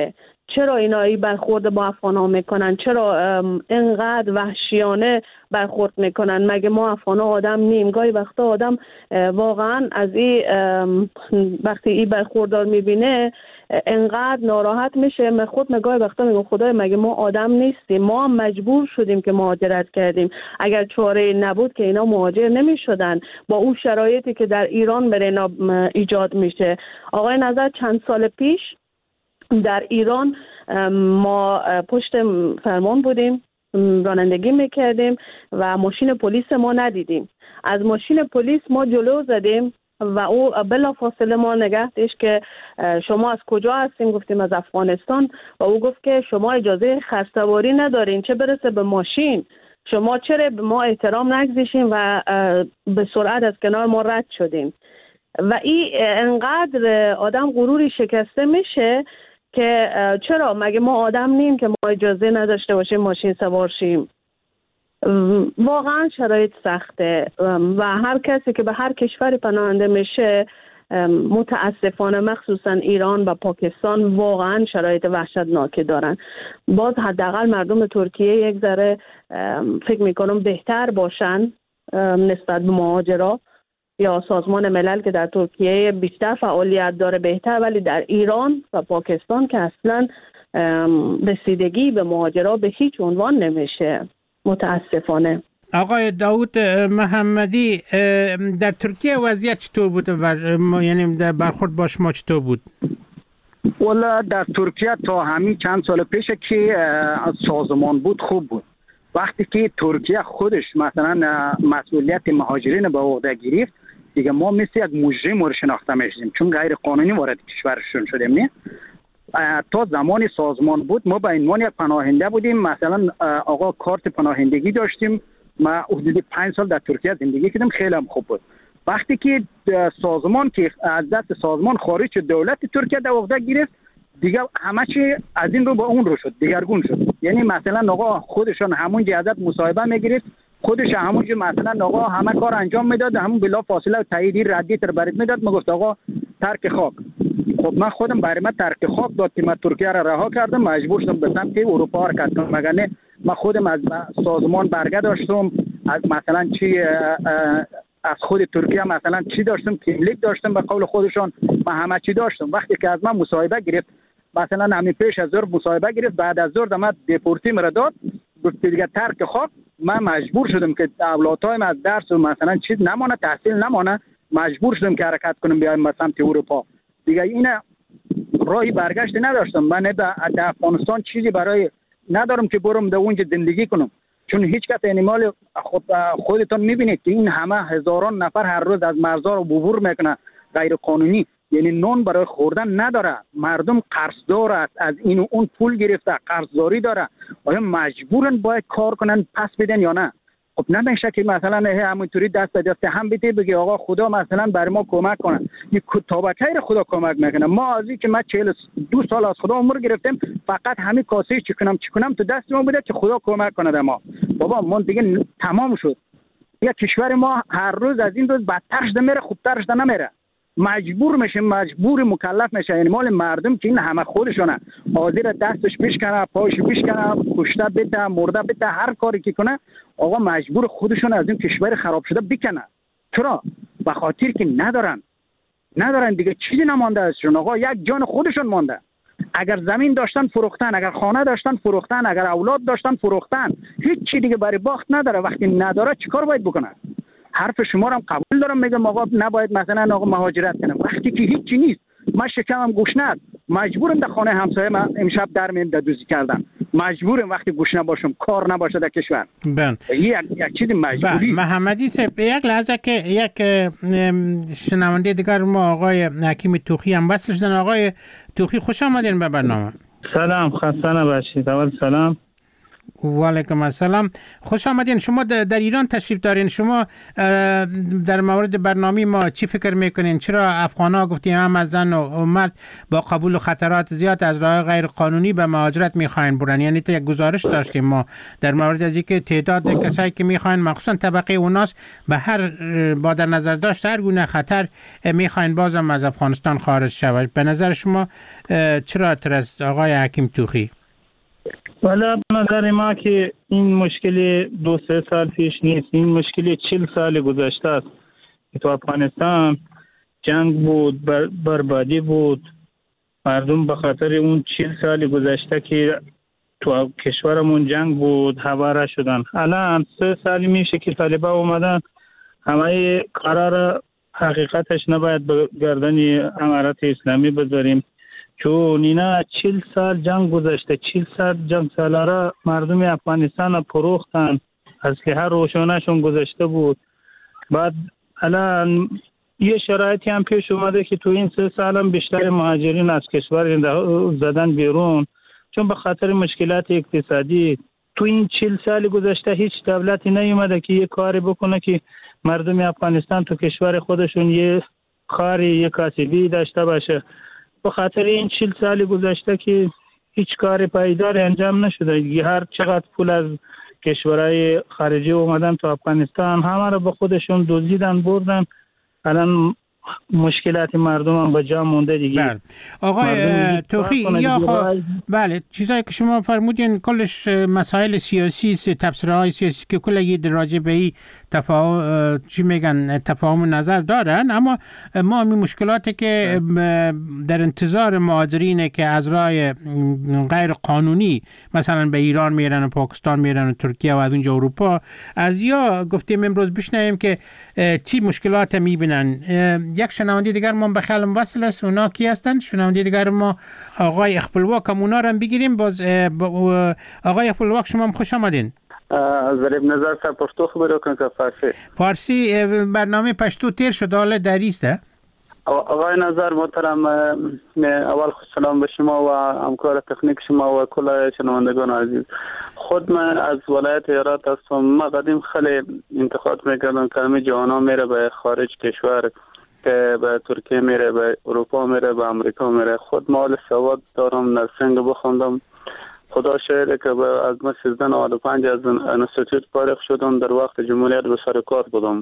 چرا اینا این برخورد با افغان ها میکنن؟ چرا اینقدر وحشیانه برخورد میکنن؟ مگه ما افغان ها آدم نیم؟ گاهی وقتا آدم واقعا از این وقتی این برخوردار میبینه انقدر ناراحت میشه. من خود نگاه وقتا میگم خدای مگه ما آدم نیستیم؟ ما هم مجبور شدیم که مهاجرت کردیم. اگر چاره نبود که اینا مهاجر نمیشدن با اون شرایطی که در ایران برای اینا ایجاد میشه. آقای نظر چند سال پیش در ایران ما پشت فرمان بودیم، رانندگی میکردیم و ماشین پلیس ما ندیدیم. از ماشین پلیس ما جلو زدیم و او بلا فاصله ما نگه داشت که شما از کجا هستین؟ گفتیم از افغانستان. و او گفت که شما اجازه خرسواری ندارین، چه برسه به ماشین. شما چرا به ما احترام نگذاشتین و به سرعت از کنار ما رد شدین؟ و این انقدر آدم غروری شکسته میشه که چرا مگه ما آدم نیم که ما اجازه نداشته باشیم ماشین سوار شیم؟ واقعا شرایط سخته و هر کسی که به هر کشور پناهنده میشه متاسفانه مخصوصا ایران و پاکستان واقعا شرایط وحشتناکی دارن. باز حداقل مردم ترکیه یک ذره فکر میکنم بهتر باشن نسبت به مهاجرا یا سازمان ملل که در ترکیه بیشتر فعالیت داره بهتر، ولی در ایران و پاکستان که اصلا رسیدگی به مهاجرا به هیچ عنوان نمیشه متاسفانه. آقای داود محمدی، در ترکیه وضعیت چطور بود؟ بر... یعنی در برخورد با شما چطور بود؟ والا در ترکیه تا همین چند سال پیش که سازمان بود خوب بود. وقتی که ترکیه خودش مثلا مسئولیت مهاجرین به عهده گرفت دیگه ما مثل یک مجرم رو شناخته میشیم، چون غیر قانونی وارد کشورشون شدیم. نه تا زمان سازمان بود ما به عنوان یک پناهنده بودیم. مثلا آقا کارت پناهندگی داشتیم. ما حدود پنج سال در ترکیه زندگی کردم، خیلی هم خوب بود. وقتی که سازمان که از دست سازمان خارج شد، دولت ترکیه در عهده گرفت دیگه همه چی از این رو به اون رو شد، دیگرگون شد. یعنی مثلا آقا خودشان همون جهت مصاحبه میگرفت، خودش همون مثلا آقا همه کار انجام میداد، همون بلا فاصله تایید ردی تر برات میداد. میگفت آقا ترک خاک. خب من خودم برای من ترک خاک داد که من ترکیه را رها کردم، مجبور شدم به سمت اروپا حرکت کنم. مگر نه من خودم از سازمان برگه داشتم، از مثلا چی از خود ترکیه مثلا چی داشتم، کیملیک داشتم به قول خودشان، من همه چی داشتم. وقتی که از من مصاحبه گرفت، مثلا همین پیش از ظهر مصاحبه گرفت، بعد از ظهر دم دیپورتی مرا داد، گفت دیگه ترک خاک. من مجبور شدم که اولادایم از درس و مثلا چیز نمانه، تحصیل نمانه، مجبور شدم که حرکت کنم بیایم به سمت اروپا. دیگه این راهی برگشت نداشتم. من در افغانستان چیزی برای ندارم که برم در اونجا زندگی کنم، چون هیچ کس انیمال خود خودتون میبینید که این همه هزاران نفر هر روز از مرزها رو عبور میکنه غیر قانونی. یعنی نون برای خوردن نداره، مردم قرضدار است، از این و اون پول گرفته، قرضداری داره. آیا مجبورن باید کار کنن پس بدن یا نه؟ خب نمیشه که مثلا همونطوری دست به دست هم بده بگی آقا خدا مثلا بر ما کمک کنه. یک تابکه را خدا کمک میکنه. ما از این که ما چهل دو سال از خدا عمر گرفتیم، فقط همین کاسه چی کنم چی کنم تو دست ما بوده که خدا کمک کنه به ما. بابا ما دیگه تمام شد. یا کشور ما هر روز از این روز بدتر شده میره، خوبتر شده نمیره. مجبور میشه، مجبور مکلف میشه. یعنی مال مردم که این همه خودشونه، حاضر دستش بشکنه، پاش بشکنه، کشته بده، مرده بده، هر کاری که کنه، آقا مجبور خودشون از این کشور خراب شده بکنه. چرا؟ به خاطر که ندارن ندارن دیگه چیزی نمانده ازشون. آقا یک جان خودشون مانده. اگر زمین داشتن فروختن، اگر خانه داشتن فروختن، اگر اولاد داشتن فروختن، هیچ چی دیگه برای باخت نداره. وقتی نداره چیکار باید بکنه؟ حرف شما رو هم قبول دارم، میگم آقا نباید مثلا آقا مهاجرت کنم. وقتی که هیچی نیست، من شکمم گوشنه، مجبورم در خانه همسایه من امشب در میم در دوزی کردن، مجبورم وقتی گوشنه باشم، کار نباشه در کشور. بله. یک یک چیز مجبوری. محمدی صاحب یک لحظه که یک شنونده دیگر ما آقای حکیم توخی هم وصل شدن. آقای توخی خوش آمدین به برنامه. سلام، خسته نباشید. اول سلام و علیکم السلام. خوش آمدین. شما در ایران تشریف دارین. شما در مورد برنامه ما چی فکر میکنین؟ چرا افغان‌ها گفتیم هم از زن و مرد با قبول و خطرات زیاد از راه غیر قانونی به مهاجرت میخواین برن؟ یعنی تا یک گزارش داشتیم ما در مورد از اینکه تعداد کسایی که میخواین مخصوصا طبقه اوناس به هر با در نظر داشت هر گونه خطر میخواین بازم از افغانستان خارج شود. به نظر شما چرا ترس آقای حکیم توخی؟ والا به نظر ما که این مشکل دو سه سال پیش نیست، این مشکل چل سال گذشته است. تو افغانستان جنگ بود، بر بربادی بود، مردم به خاطر اون چل سال گذشته که تو کشورمون جنگ بود هواره شدن. الان سه سال میشه که طالبان اومدن، همه قرار حقیقتش نباید به گردن امارت اسلامی بذاریم، چون اینا چل سال جنگ گذشته، چل سال جنگ سالاره مردم افغانستان را پروختن، اسلحه روشنشون گذشته بود. بعد الان یه شرایطی هم پیش اومده که تو این سه سال هم بیشتر مهاجرین از کشور زدن بیرون، چون به خاطر مشکلات اقتصادی. تو این چل سال گذشته هیچ دولتی نیومده که یه کاری بکنه که مردم افغانستان تو کشور خودشون یه کاری، یه کاسبی داشته باشه. به خاطر این چل سال گذشته که هیچ کار پایدار انجام نشده. هر چقدر پول از کشورهای خارجی اومدن تو افغانستان همه رو به خودشون دزدیدن بردن. الان مشکلات مردم هم به جا مونده دیگه. بله. آقای توخی یا خب بله چیزایی که شما فرمودین کلش مسائل سیاسی، تفسیرهای سیاسی که کلی راجع به این تفاهم چی میگن تفاهم نظر دارن، اما ما می مشکلاتی که در انتظار مهاجرینه که از راه غیر قانونی مثلا به ایران میرن و پاکستان میرن و ترکیه و از اونجا اروپا، از یا گفتیم امروز بشنویم که چی مشکلات میبینن. یک شنونده دیگر ما به خیال وصل است. اونا کی هستن؟ شنونده دیگر ما آقای اخپلواک هم اونا رو هم بگیریم. باز آقای اخپلواک شما هم خوش آمدین. ضریب نظر سر پشتو خبر کن که فارسی فارسی برنامه پشتو تیر شد حالا دریسته. آقای نظر محترم، اول خوش سلام به شما و همکار تکنیک شما و کل شنوندگان عزیز. خود من از ولایت هرات هستم. ما قدیم خیلی انتقاد میکردم که همه جوانا میره به خارج کشور، که به ترکیه میره، به اروپا میره، به امریکا میره. خود مال سواد دارم، نرسنگ بخوندم. خدا شاید که از ما سیزده نود و پنج از انستیتوت فارغ شدم، در وقت جمهوریت به سر کار بودم.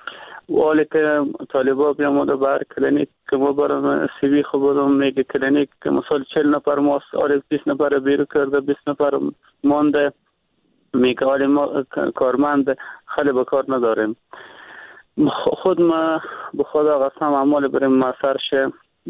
ولی که طالبا بیامده بر کلینیک که ما برام سی وی خو بودم، میگه کلینیک که مثلا چهل نفر ماست، آره بیست نفر بیرو کرده، بیست نفر مانده، میگه آره ما کارمند خیلی به کار نداریم. خود ما به خدا قسم اعمال بریم مسر شه،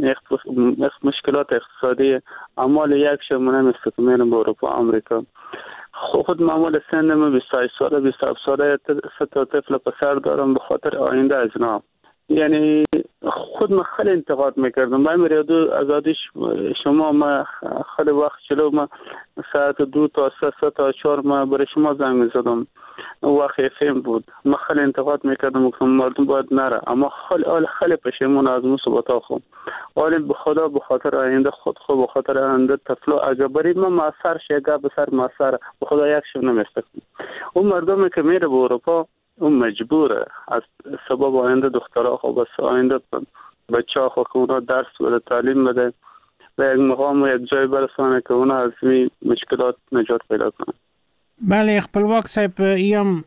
مشکلات اقتصادی اعمال یک شه منم استکمیرم به اروپا امریکا. خود معمول سن من بیست و هشت ساله، بیست و هفت ساله، سه تا طفل پسر دارم به خاطر آینده از اینا. یعنی خود من خیلی انتقاد میکردم. من میریدو ازادیش شما ما خیلی وقت جلو ما ساعت دو تا سه سه تا چهار ما برای شما زنگ میزدم، وقت فهم بود. من خیلی انتقاد میکردم که مردم باید نره، اما خیلی خیلی پشیمون از مصیبت خود. ولی به خدا به خاطر آینده خود خود به خاطر آینده طفلا اگه برید ما مأثر شگه به سر مأثر به خدا یک شو نمیستکم. اون مردمی که میره به اروپا اون مجبوره از سبب آینده دخترها خب بس آینده بچه ها خب که اونا درس بده، تعلیم بده و یک مقام و یک جای برسانه که اونا از این مشکلات نجات پیدا کنن. بله اخپلواک صاحب، ایم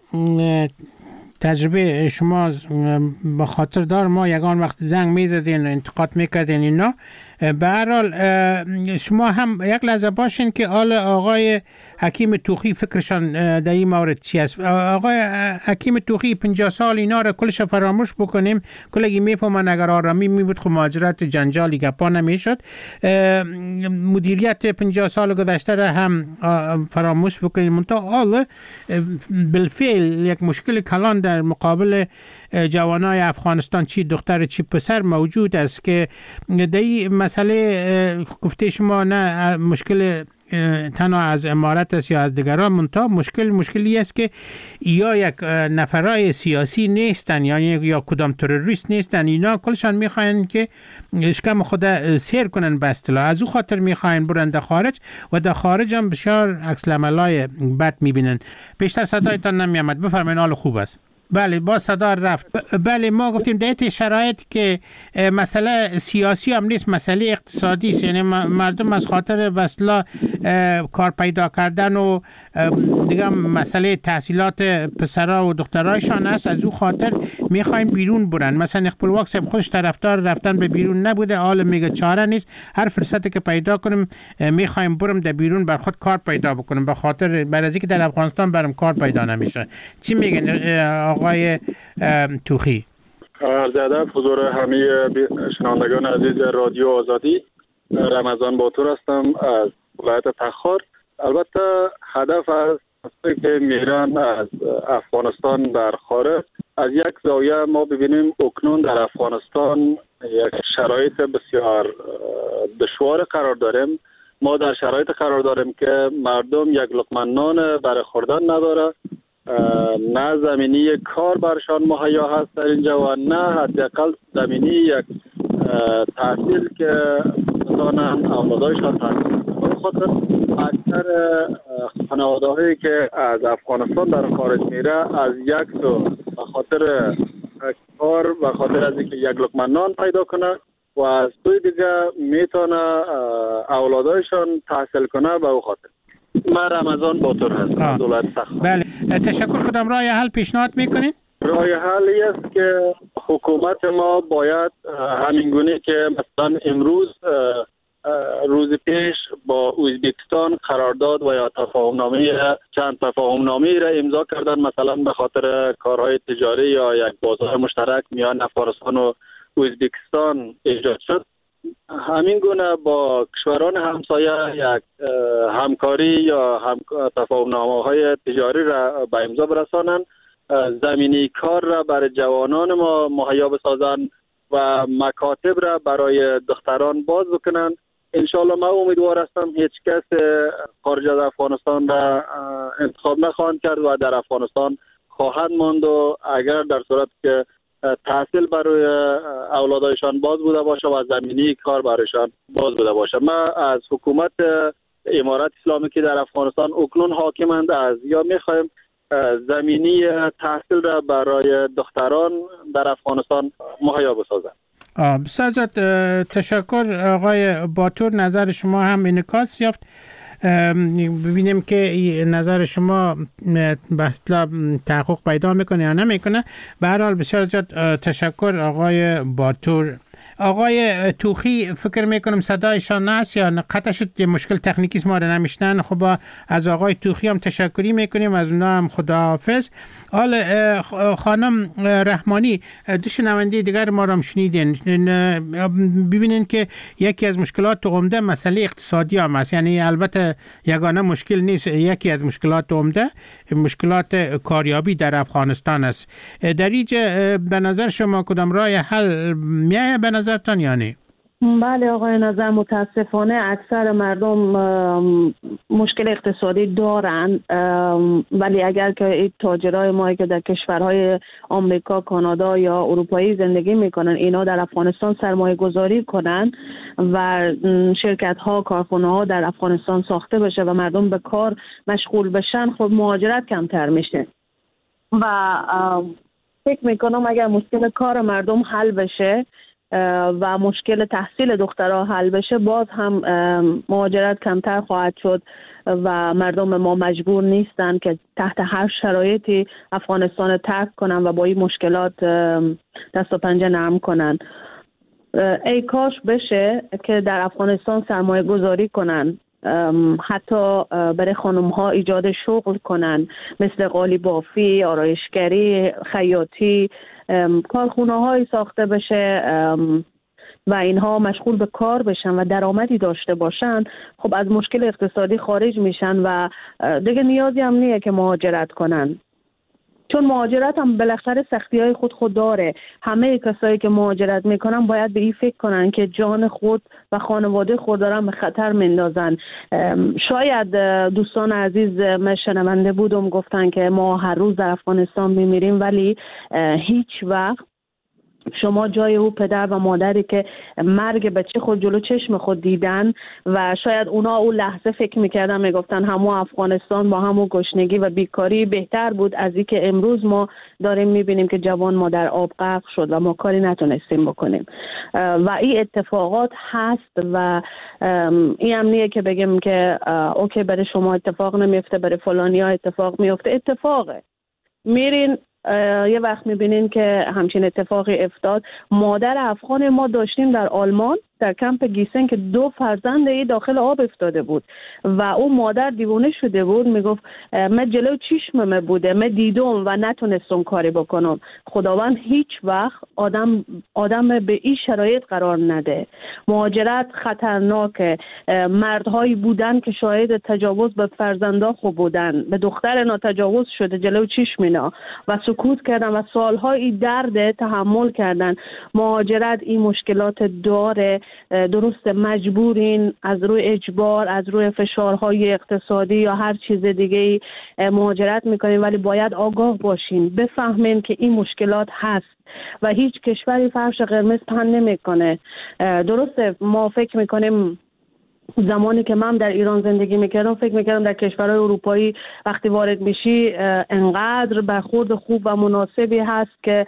تجربه شما با خاطر دار ما یگان وقت زنگ میزدین و انتقاد میکردین اینا. به هر حال شما هم یک لحظه باشین که آل آقای حکیم توخی فکرشان در این مورد چی است. آقای حکیم توخی پنجاه سال اینا را کلش فراموش بکنیم، کلگی میفهمن اگر آرامی میبود خب مهاجرت جنجالی گپا نمیشد. مدیریت پنجاه سال گذشته را هم فراموش بکنیم. منتها حال بالفعل یک مشکل کلان در مقابل جوانای افغانستان چی دختر چی پسر موجود است که در این مسئله گفته شما نه مشکل تنها از امارت است یا از دیگران، منتها مشکل مشکلی است که یا یک نفرای سیاسی نیستن یعنی یا کدام تروریست نیستن، اینا کلشان میخواین که اشکم خود سیر کنن به اصطلاح، از او خاطر میخواین برن در خارج و در خارج هم بسیار عکس العملای بد میبینن. بیشتر صدایتان نمیامد، بفرمایید. حال خوب است؟ بله با صدا رفت. بله ما گفتیم در این شرایط که مسئله سیاسی هم نیست، مسئله اقتصادی است، یعنی مردم از خاطر بسلا کار پیدا کردن و دیگه مسئله تحصیلات پسرها و دخترایشان است، از او خاطر میخوایم بیرون برن. مثلا اقبال صاحب خودش طرفدار رفتن به بیرون نبوده، حالا میگه چاره نیست، هر فرصتی که پیدا کنم میخوایم برم در بیرون بر خود کار پیدا بکنم، به خاطر برای که در افغانستان برم کار پیدا نمیشه. چی میگن آقای توخی؟ عرض ادب حضور همه شنوندگان عزیز رادیو آزادی. رمضان باتور هستم از ولایت تخار. البته هدف از که میرن از افغانستان در خارج، از یک زاویه ما ببینیم اکنون در افغانستان یک شرایط بسیار دشوار قرار داریم. ما در شرایط قرار داریم که مردم یک لقمه نان برای خوردن نداره، نه زمینی کار برشان مهیا هست در اینجا و نه حداقل زمینی یک تحصیل که بتانن اولادایشان تحصیل کنند. خاطر اکثر خانواده هایی که از افغانستان در خارج میره، از یک سو به خاطر کار و خاطر از اینکه یک لقمه نان پیدا کنه و از سوی دیگه میتونه اولادایشان تحصیل کنه. به او خاطر من رمضان باتور هستم. دولت تخار. بله تشکر. کدام راه حل پیشنهاد میکنین؟ راه حلی است که حکومت ما باید همینگونه که مثلا امروز روز پیش با ازبکستان قرارداد و یا تفاهمنامه چند تفاهمنامه را امضا کردن، مثلا به خاطر کارهای تجاری یا یک بازار مشترک میان افغانستان و ازبکستان ایجاد شد. همین گونه با کشوران همسایه یک همکاری یا هم تفاهمنامه های تجاری را به امضا برسانند، زمینی کار را برای جوانان ما مهیا بسازند و مکاتب را برای دختران باز بکنند. انشالله من امیدوار هستم هیچ کس خارج از افغانستان را انتخاب نخواهند کرد و در افغانستان خواهند ماند و اگر در صورت که تحصیل برای اولادایشان باز بوده باشه و زمینی کار برایشان باز بوده باشه. ما از حکومت امارت اسلامی که در افغانستان اکنون حاکمند از یا میخوایم زمینی تحصیل را برای دختران در افغانستان مهیا بسازند. بسیار تشکر آقای باتور. نظر شما هم انعکاس یافت. ببینیم که نظر شما به اصطلاح تحقق پیدا میکنه یا نمیکنه. به هر حال بسیار زیاد تشکر آقای باتور. آقای توخی فکر میکنم صدایشان هست یا قطع شد، مشکل تکنیکی ما رو نمیشنن. خب از آقای توخی هم تشکری میکنیم، از اونا هم خداحافظ. حال خانم رحمانی دو شنونده دیگر ما رو هم شنیدین. ببینین که یکی از مشکلات عمده مسئله اقتصادی هم است، یعنی البته یگانه مشکل نیست، یکی از مشکلات عمده مشکلات کاریابی در افغانستان است. در اینجا به نظر شما کدام راه حل میایه به نظرتان یا نه؟ بله آقای نظر، متاسفانه اکثر مردم مشکل اقتصادی دارن، ولی اگر که این تاجرای ما که در کشورهای آمریکا، کانادا یا اروپایی زندگی میکنن اینا در افغانستان سرمایه گذاری کنن و شرکت ها، کارخانه ها در افغانستان ساخته بشه و مردم به کار مشغول بشن، خب مهاجرت کمتر میشه و فکر میکنم اگر مشکل کار مردم حل بشه و مشکل تحصیل دخترها حل بشه، باز هم مهاجرت کمتر خواهد شد و مردم ما مجبور نیستن که تحت هر شرایطی افغانستان ترک کنن و با این مشکلات دست و پنجه نرم کنن. ای کاش بشه که در افغانستان سرمایه گذاری کنن، حتی برای خانم ها ایجاد شغل کنن، مثل قالی بافی، آرایشگری، خیاطی، کارخونه های ساخته بشه و اینها مشغول به کار بشن و درآمدی داشته باشن. خب از مشکل اقتصادی خارج میشن و دیگه نیازی هم نیه که مهاجرت کنن. چون مهاجرت هم بالاخره سختی های خود خود داره. همه کسایی که مهاجرت میکنن باید به این فکر کنن که جان خود و خانواده خود دارن به خطر مندازن. شاید دوستان عزیز من شنونده بودم گفتن که ما هر روز در افغانستان میمیریم، ولی هیچ وقت شما جای او پدر و مادری که مرگ بچه خود جلو چشم خود دیدن و شاید اونا اون لحظه فکر میکردن میگفتن همون افغانستان با همون گشنگی و بیکاری بهتر بود از این که امروز ما داریم میبینیم که جوان ما در آب غرق شد و ما کاری نتونستیم بکنیم. و این اتفاقات هست و این هم نیه که بگیم که اوکی برای شما اتفاق نمیفته برای فلانی ها اتفاق میفته. اتفاقه میرین یه وقت میبینین که همچین اتفاقی افتاد. مادر افغان ما داشتیم در آلمان در کمپ گیسن که دو فرزند ای داخل آب افتاده بود و اون مادر دیوانه شده بود، میگفت من جلو چشمم بوده، من دیدم و نتونستم کاری بکنم. خداوند هیچ وقت آدم آدم به این شرایط قرار نده. مهاجرت خطرناکه. مردهایی بودن که شاهد تجاوز به فرزندا خو بودن، به دختر اینا تجاوز شده جلو چشم اینا و سکوت کردن و سالهای درد تحمل کردن. مهاجرت این مشکلات داره. درست مجبورین از روی اجبار، از روی فشارهای اقتصادی یا هر چیز دیگه مهاجرت میکنین، ولی باید آگاه باشین، بفهمین که این مشکلات هست و هیچ کشوری فرش قرمز پهن نمیکنه. درسته ما فکر میکنیم زمانی که من در ایران زندگی میکردم فکر میکردم در کشورهای اروپایی وقتی وارد میشی انقدر برخورد خوب و مناسبی هست که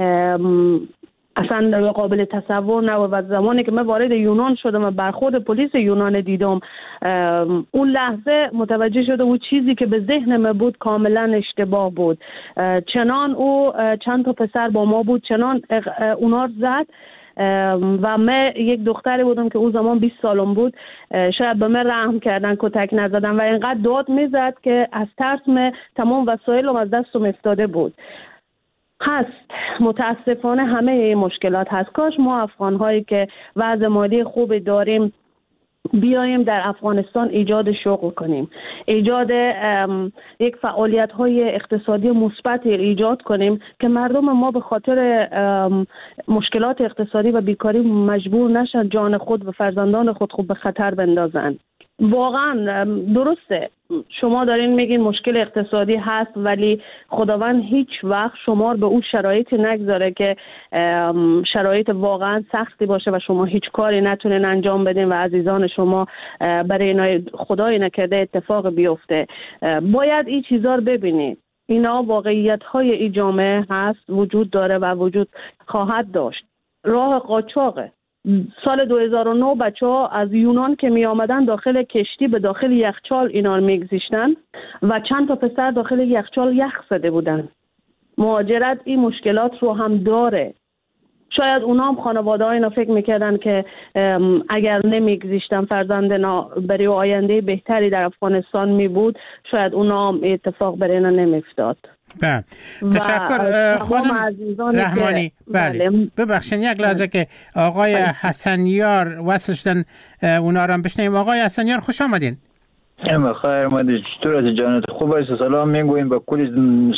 اصلا قابل تصور نبود. و زمانی که من وارد یونان شدم و برخورد پلیس یونان دیدم، اون لحظه متوجه شدم اون چیزی که به ذهن من بود کاملا اشتباه بود. چنان او چند تا پسر با ما بود، چنان اونا زد و من یک دختری بودم که اون زمان بیست سالم بود، شاید به من رحم کردن، کتک نزدن و اینقدر داد میزد که از ترس من تمام وسایلم از دستم افتاده بود. هست متاسفانه همه این مشکلات هست. کاش ما افغان هایی که وضع مالی خوبی داریم بیاییم در افغانستان ایجاد شغل کنیم، ایجاد یک فعالیت های اقتصادی مثبت ایجاد کنیم که مردم ما به خاطر مشکلات اقتصادی و بیکاری مجبور نشن جان خود و فرزندان خود خود به خطر بندازن. واقعا درسته شما دارین میگین مشکل اقتصادی هست، ولی خداوند هیچ وقت شما به اون شرایطی نگذاره که شرایط واقعا سختی باشه و شما هیچ کاری نتونین انجام بدین و عزیزان شما برای اینا خدای نکرده اتفاق بیفته. باید این چیزا رو ببینید. اینا واقعیت های ای جامعه هست، وجود داره و وجود خواهد داشت. راه قاچاقه. سال دو هزار و نه بچه ها از یونان که می آمدن داخل کشتی به داخل یخچال اینا رو می گذاشتن و چند تا پسر داخل یخچال یخ زده بودن. مهاجرت این مشکلات رو هم داره. شاید اونا هم خانواده ها اینا فکر میکردن که اگر نمیگذاشتن فرزند اینا برای آینده بهتری در افغانستان می بود، شاید اونا هم اتفاق برای اینا نمیفتاد. بله تشکر خانم رحمانی. بله ببخشید یک لحظه که آقای حسنیار وصل شدن اونا رو هم بشنیم. آقای حسنیار خوش آمدین. خیر مادی، چطور از جانت؟ خوب است؟ سلام میگویم به کل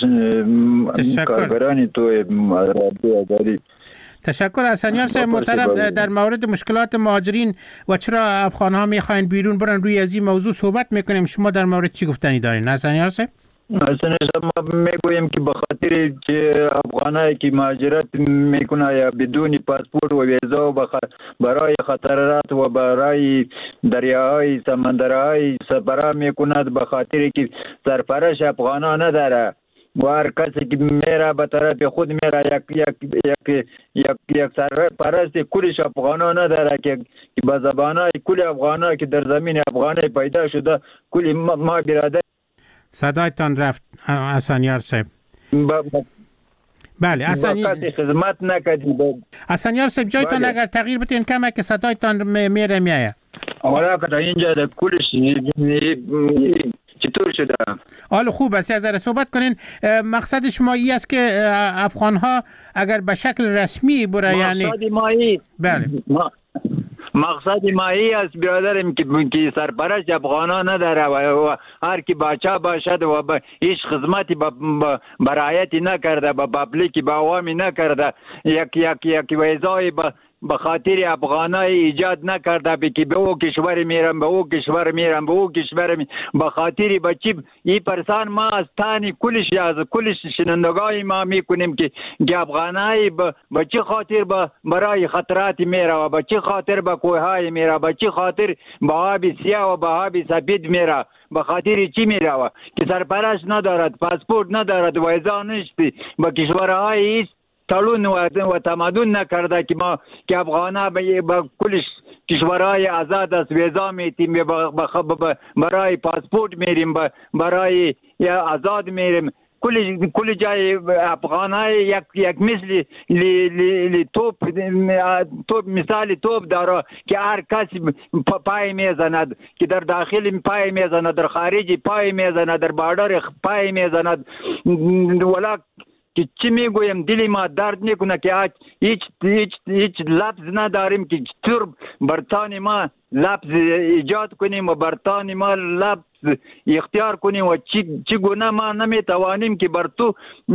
کارگران تو رادیو آزادی. تشکر حسنیار صاحب محترم. در مورد مشکلات مهاجرین و چرا افغان ها میخواین بیرون برن روی از این موضوع صحبت میکنیم. شما در مورد چی گفتنی دارین حسنیار صاحب؟ حسنیار صاحب ما میگویم که به خاطر که افغانایی که مهاجرت میکنه یا بدون پاسپورت و ویزا و برای خطرات و برای دریاهای سمندرهای سفر میکند، به خاطر که سرپرست افغانا نداره و هر کسی که میره به طرف خود میره یک یک یک یک یک سرپرست کلش افغانا نداره که به زبانای کل افغانا که در زمین افغانی پیدا شده کل ما برادر. صدایتان رفت حسنیار صاحب. بله حسنیار خدمت نکردید. حسنیار صاحب جایتان اگر تغییر بدین کمه که صدایتان میره میایه. حالا که اینجا در کلش چطور شده؟ حالا خوب است از ذره صحبت کنین. مقصد شما این است که افغان ها اگر به شکل رسمی بره، یعنی مقصد ما این بله ما مقصد ما ای است برادرم که که سرپرست افغانا نداره و هر کی بچه باشد و با هیچ خدمتی به رعایتی نکرده، به پبلیک به عوامی نکرده، یک یک یک ویزای به خاطر افغانای ایجاد نکرده به که به او کشور میرم به او کشور میرم به او کشور می به خاطر بچی این پرسان ما از تانی کلش از کلش شنندگای ما میکنیم که که افغانای به چه خاطر به برای خطرات میره و به چه خاطر به کوههای میره، به چه خاطر به آب سیاه و به آب سفید میره، به خاطر چی میره و که سرپرست ندارد، پاسپورت ندارد، ویزا نشتی به کشورهای است تلون و تمدن نکرده که ما که افغانا به کلش کشورهای آزاد است ویزا میتیم برای پاسپورت میریم برای آزاد میریم کل کل جای افغانای یک یک مثل لی لی توپ توپ مثال توپ داره که هر کسی پای میزند که در داخل پای میزند، در خارج پای میزند، در باردار پای میزند ولا که چی میگویم دلی ما درد میکنه که هیچ هیچ هیچ لفظ نداریم که چطور برتان ما لفظ ایجاد کنیم و برتان ما لفظ اختیار کنیم و چی چی گونه ما نمیتوانیم که بر تو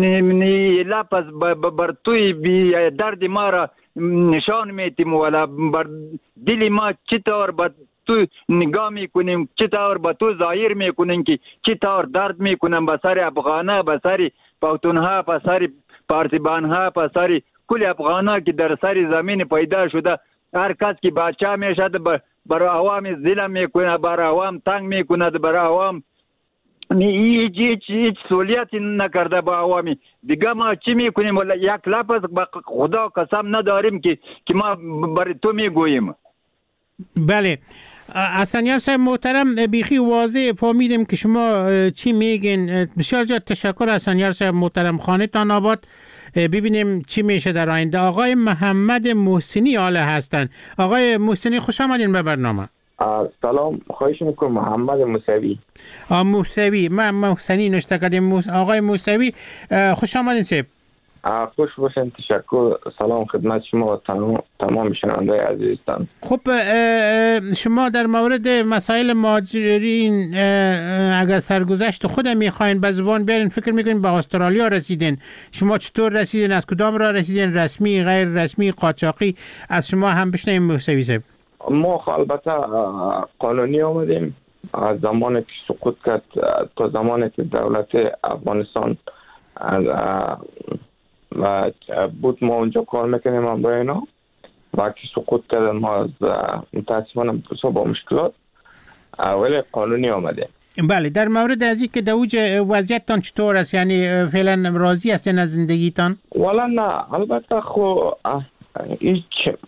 لفظ بر توی درد ما را نشان میتیم ولا بر دلی ما چطور با تو نگاه میکنیم، چطور با تو ظاهر میکنیم که چطور درد میکنم به سر افغانا، به سر پختونها، به سر پارسیبانها، به سر کل افغانا که در سر زمین پیدا شده. هر کس که بچه میشد برای عوام ظلم میکنه، برای عوام تنگ میکنه، برای عوام هیچ هیچ هیچ سهولیتی نکرده با عوامی. دیگه ما چی میکنیم؟ یک لفظ به خدا قسم نداریم که که ما برای تو میگوییم. بله اسفندیار صاحب محترم، بیخی واضح فهمیدیم که شما چی میگین. بسیار جا تشکر اسفندیار صاحب محترم، خانه‌تان آباد. ببینیم چی میشه در آینده. آقای محمد محسنی آله هستن. آقای محسنی خوش آمدین به برنامه. سلام، خواهش میکنم. محمد موسوی. آ موسوی، من محسنی نوشته کردیم. آقای موسوی خوش آمدین صاحب. خوش باشین، تشکر. سلام خدمت شما و تمام تمام شنونده‌های عزیزتان. خب شما در مورد مسائل مهاجرین اگر سرگذشت خودم میخواین به زبان بیارین، فکر میکنین به استرالیا رسیدین. شما چطور رسیدین؟ از کدام راه رسیدین؟ رسمی، غیر رسمی، قاچاقی؟ از شما هم بشنویم موسوی صاحب. ما البته قانونی آمدیم. از زمانی که سقوط کرد تا زمانی که دولت افغانستان و بود ما اونجا کار میکنیم هم برای اینا و که سقوط کردن ما از متاسفانه با مشکلات ولی قانونی آمده. بله، در مورد از این که دوج وضعیتتان چطور است؟ یعنی فعلا راضی هستین از زندگیتان؟ والا نه، البته خو هیچ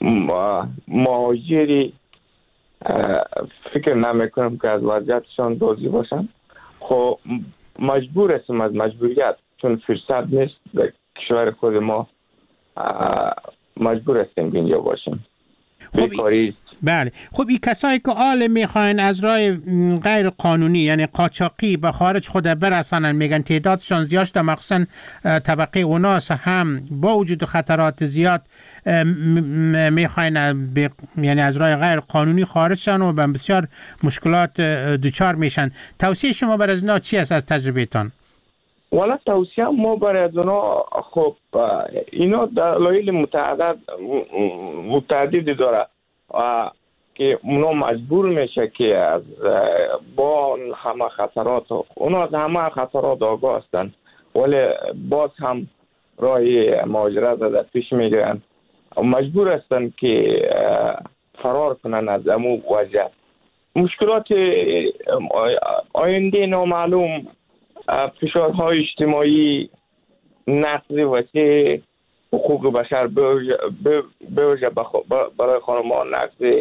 مهاجری فکر نمیکنم که از وضعیتشان راضی باشن. خو مجبور هستیم از مجبوریت، چون فرصت نیست در کشور خود ما، مجبور هستیم که اینجا باشیم. خب بله. خب این کسایی که آل میخواین از راه غیر قانونی یعنی قاچاقی به خارج خود برسانن، میگن تعدادشان زیاد شده، مخصوصا طبقه اوناس هم با وجود خطرات زیاد میخواین یعنی از راه غیر قانونی خارج شن و به بسیار مشکلات دچار میشن. توصیه شما برای از اینا چی است از تجربهتان؟ والا توصیه ما برای از اونا، خب اینا دلایل متعدد متعددی داره که اونا مجبور میشه که از با همه خطرات، اونا از همه خطرات آگاه هستن ولی باز هم راه مهاجرت را پیش میگیرن و مجبور هستن که فرار کنن از امو وضعیت. مشکلات آینده نامعلوم، فشارهای اجتماعی، نقض وسیع حقوق بشر بوجه برای خانمان، نقض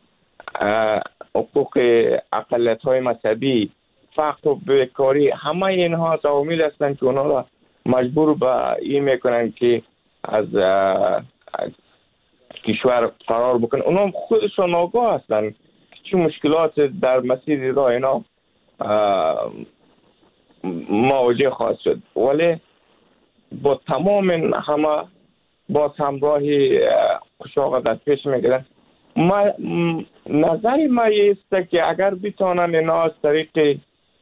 حقوق اقلیت‌های مذهبی، فقر و بیکاری، همه اینها عوامل هستند که اونا را مجبور به این میکنن که از کشور فرار بکنن. اونا خودشون آگاه هستند که چه مشکلات در مسیر راه اینا مواجه خواهد شد، ولی با تمام همه باز همراهی قشاق در پیش میگیرن ما نظر ما است که اگر بتونن اینا از طریق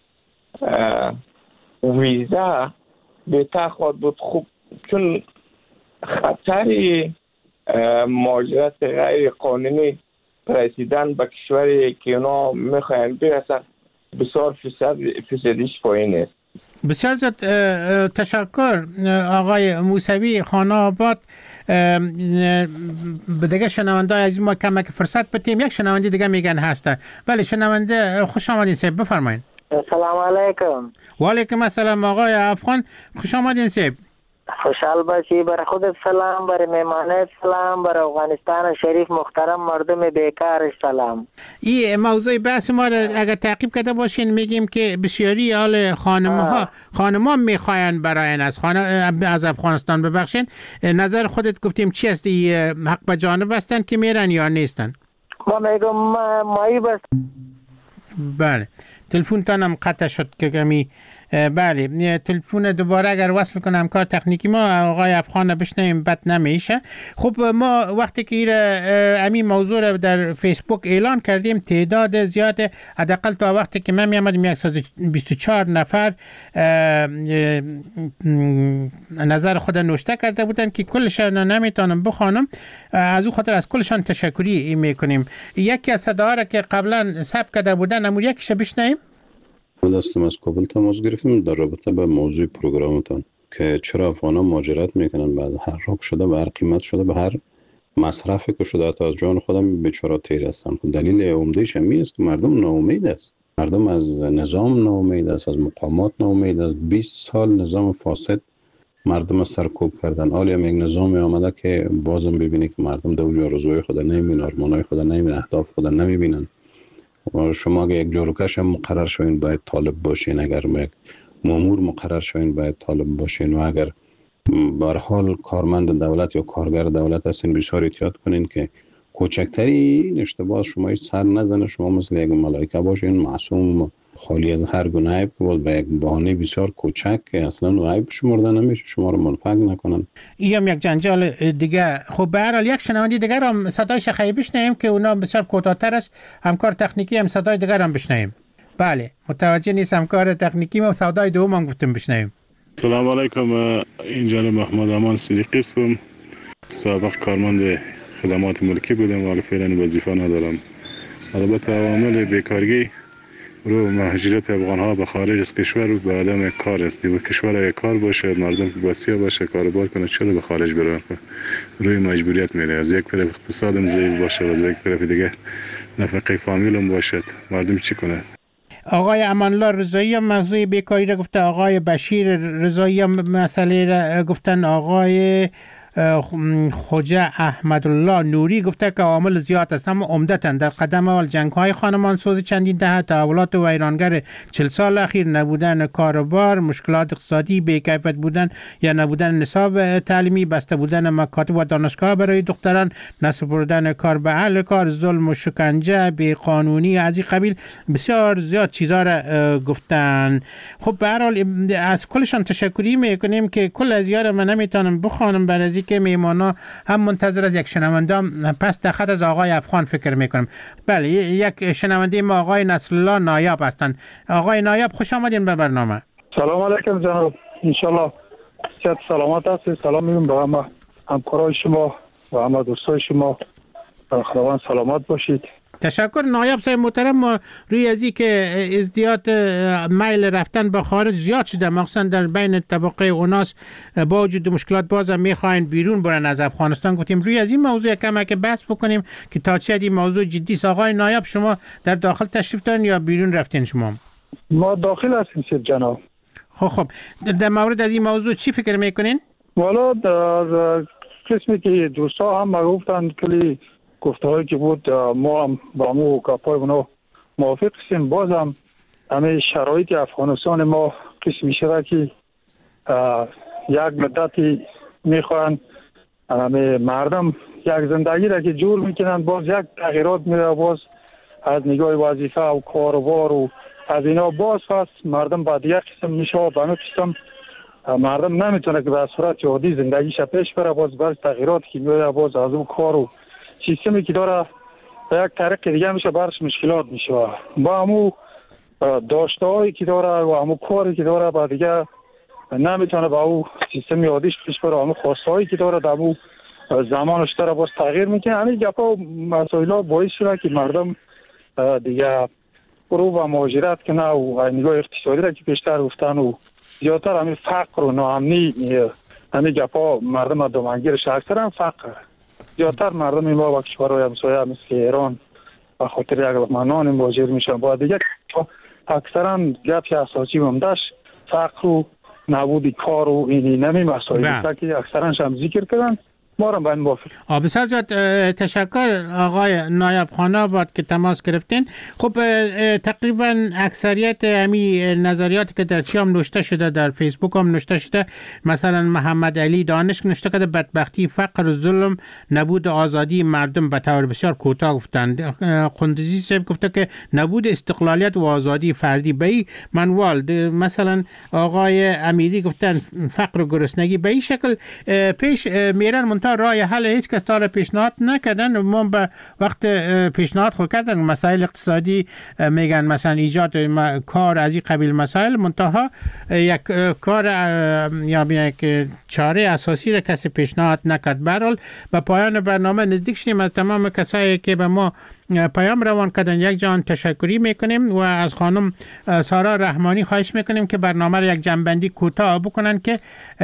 ویزا بهتر خواهد بود خوب، چون خطر مهاجرت غیر قانونی رسیدن به کشوری که اونا میخواین برسن بسیار فیصد فیصدیش پایین است. بسیار زیاد تشکر آقای موسوی خانه آباد. به دیگه شنونده از ما کمک فرصت بدیم. یک شنونده دیگه میگن هسته. بله شنونده خوش آمدین سیب بفرمایید. سلام علیکم. و علیکم السلام آقای افغان، خوش آمدین سیب. خوشحال باشی. برای خودت سلام، برای مهمانت سلام، برای افغانستان شریف محترم مردم بیکارش سلام. این موضوع بحث ما را اگر تعقیب کرده باشین میگیم که بسیاری حال خانم‌ها خانم‌ها میخواین برای از خانه از افغانستان ببخشین. نظر خودت گفتیم چی است؟ حق به جانب هستن که میرن یا نیستن؟ ما میگم مایی بس. بله تلفن تانم قطع شد که کمی. بله تلفن دوباره اگر وصل کنم کار تکنیکی ما آقای افغان بشنیم بد نمیشه. خب ما وقتی که همین موضوع رو در فیسبوک اعلان کردیم تعداد زیاد، حداقل تا وقتی که من میامدم صد و بیست و چهار نفر نظر خود نوشته کرده بودن که کلشان نمیتونم بخوانم، از او خاطر از کلشان تشکری میکنیم. یکی از صداها را که قبلا ثبت کرده بودن امور یکیش بشنیم. دستم از کابل تماس گرفتیم در رابطه به موضوع پروگرامتون که چرا افغانا مهاجرت میکنن، بعد هر راک شده به هر قیمت شده به هر مصرفی که شده حتی از جان خودم بیچاره تیر هستن. دلیل عمدهش همین است که مردم ناامید است، مردم از نظام ناامید است، از مقامات ناامید است. بیست سال نظام فاسد مردم سرکوب کردن، حالی هم یک نظامی آمده که بازم ببینی که مردم در اونجا رضای خود نمیبینن، آرمانای خود نمیبینن، اهداف خود نمیبینن. شما اگه یک جاروکش هم مقرر شوین باید طالب باشین، اگر یک مامور مقرر شوین باید طالب باشین، و اگر به هر حال کارمند دولت یا کارگر دولت هستین بسیار احتیاط کنین که کوچکترین اشتباه شما هیچ سر نزنه، شما مثل یک ملائکه باشین معصوم خالی از هر گونه عیب، بود به یک بهانه بسیار کوچک که اصلا عیب شمرده نمیشه شما رو منفعل نکنن. این هم یک جنجال دیگه. خب به هر حال یک شنونده دیگر هم صدایش خیلی بشنویم که اونا بسیار کوتاه‌تر است. همکار تکنیکی هم صدای دیگر هم بشنویم. بله متوجه نیست همکار تکنیکی ما صدای دوم هم گفتم بشنویم. سلام علیکم، اینجا محمد امان صدیقی هستم. سابق کارمند خدمات ملکی بودم ولی فعلا وظیفه ندارم. البته عوامل بیکاری رو مهاجرت افغان ها به خارج از کشور و به عدم کار است. و کشور کار باشه، مردم وسیع باشه، کاروبار کنه، چرا به خارج بره؟ روی مجبوریت میره. از یک طرف اقتصادم ضعیف باشه و از یک طرف دیگه نفقه فامیلم باشد، مردم چی کنه؟ آقای امانالله رضایی هم موضوع بیکاری را گفته، آقای بشیر رضایی هم مسئله را گفتن، آقای خوجه احمدالله نوری گفته که عوامل زیاد است اما عمدتاً در قدم اول جنگ‌های خانمانسوز چندین دهه، تحولات ویرانگر چهل سال اخیر، نبودن کاروبار، مشکلات اقتصادی، بی‌کیفیت بودن یا نبودن نصاب تعلیمی، بسته بودن مکاتب و دانشگاه برای دختران، نسپردن کار به اهل کار، ظلم و شکنجه، بی‌قانونی از این قبیل بسیار زیاد چیزا را گفتن. خب به هر حال از کلشان تشکری میکنیم که کل از یار من نمیتونم بخوانم برای که میمانا هم منتظر از یک شنونده پس در خط از آقای افغان فکر میکنم. بله یک شنونده ما آقای نصرالله نایاب هستند. آقای نایاب خوش آمدین به برنامه. سلام علیکم جناب، انشالله صحت سلامت هستید. سلام میگم به همه همکارای شما و همه دوستای شما، خداوند سلامت باشید. تشکر نایب صاحب محترم. ما روی ازی که ازدیاد میل رفتن به خارج زیاد شده، مخصوصا در بین طبقه اوناس با وجود مشکلات بازم میخواین بیرون برن از افغانستان، گفتیم روی از این موضوع کمی که بحث بکنیم که تا چه حد این موضوع جدی است. آقای نایب شما در داخل تشریف دارین یا بیرون رفتین شما؟ ما داخل هستیم سید جناب. خب خب در مورد از این موضوع چی فکر میکنین؟ والا در قسمی که دوستا هم گفتن کلی گفته‌هایی که بود ما هم با مو و کپای اونا موافق هستیم. بازم همه شرایط افغانستان ما قسمی شده که یک مدتی میخواهند همه مردم یک زندگی را که جور میکنن، باز یک تغییرات میره، باز از نگاه وظیفه و کاروبار و از اینا باز هست مردم بعد یک قسم میشه و به قسم مردم نمیتونه که به صورت عادی زندگیش پیش بره، باز باز تغییرات که میره، باز از اون کار و سیستمی که داره یک طریق دیگه میشه برش مشکلات میشه. با همو داشته هایی که داره و همو کاری که داره با دیگه نمیتونه با او سیستم یادیش پیش بره. همو خواسته هایی که داره در او زمانش داره باز تغییر میکنه. همین گپا مسائل ها باعث شده که مردم دیگه برو و مهاجرت کنه و نگاه اقتصادی را که پیشتر گفتن و زیادتر همین فقر و ناامنی همین گپا مردم دامنگیرش اکثر هم فقر زیادتر مردم ما با کشورهای همسایه مثل ایران و خاطر یک لقمه مهاجر میشن. با دیگه اکثرا گپ اساسی عمده‌اش فقر و نبود کار و اینی نمی مسائلی که اکثرا هم ذکر کردن. ما را باید موافق. بسیار زیاد تشکر آقای نایب خان آباد که تماس گرفتین. خب تقریبا اکثریت امی نظریاتی که در چی هم نوشته شده در فیسبوک هم نوشته شده، مثلا محمد علی دانش نوشته که بدبختی، فقر و ظلم، نبود آزادی مردم به طور بسیار کوتاه گفتند. قندزی صاحب گفته که نبود استقلالیت و آزادی فردی به این منوال. مثلا آقای امیری گفتن فقر و گرسنگی به این شکل پیش میرن. تا راه حل هیچ کس تا پیشنهاد نکردن. ما به وقت پیشنهاد خود کردن مسائل اقتصادی میگن مثلا ایجاد کار از این قبیل مسائل، منتها یک کار یا یک چاره اساسی را کسی پیشنهاد نکرد. به هر حال به پایان برنامه نزدیک شدیم. از تمام کسایی که به ما پیام روان کردن یک جان تشکری میکنیم و از خانم سارا رحمانی خواهش میکنیم که برنامه را یک جنبندی کوتاه بکنن که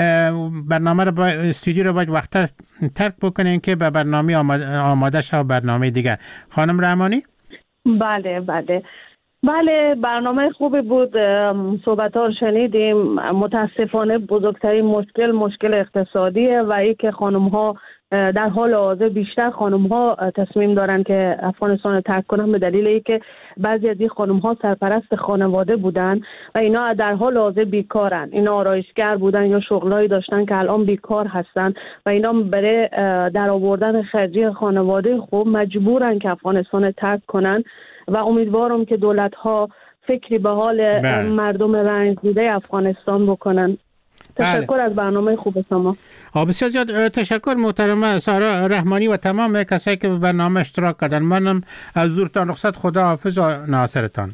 برنامه را با استودیو را باید وقت ترک بکنیم که به برنامه آماده, آماده شد. برنامه دیگه خانم رحمانی. بله بله بله برنامه خوبی بود. صحبت ها رو شنیدیم. متاسفانه بزرگترین مشکل مشکل اقتصادیه و ای که خانم ها در حال حاضر بیشتر خانم ها تصمیم دارن که افغانستان رو ترک کنن به دلیل ای که بعضی از این خانم ها سرپرست خانواده بودن و اینا در حال حاضر بیکارن. اینا آرایشگر بودن یا شغلایی داشتن که الان بیکار هستن و اینا برای در آوردن خرجی خانواده خوب مجبورن که افغانستان رو ترک کنن و امیدوارم که دولت ها فکری به حال بله. مردم رنج دیده افغانستان بکنن. تشکر بله. از برنامه خوب شما. بسیار زیاد تشکر محترمه سارا رحمانی و تمام کسایی که به برنامه اشتراک کردن. منم از زورتان رخصت. خدا حافظ و ناصرتان.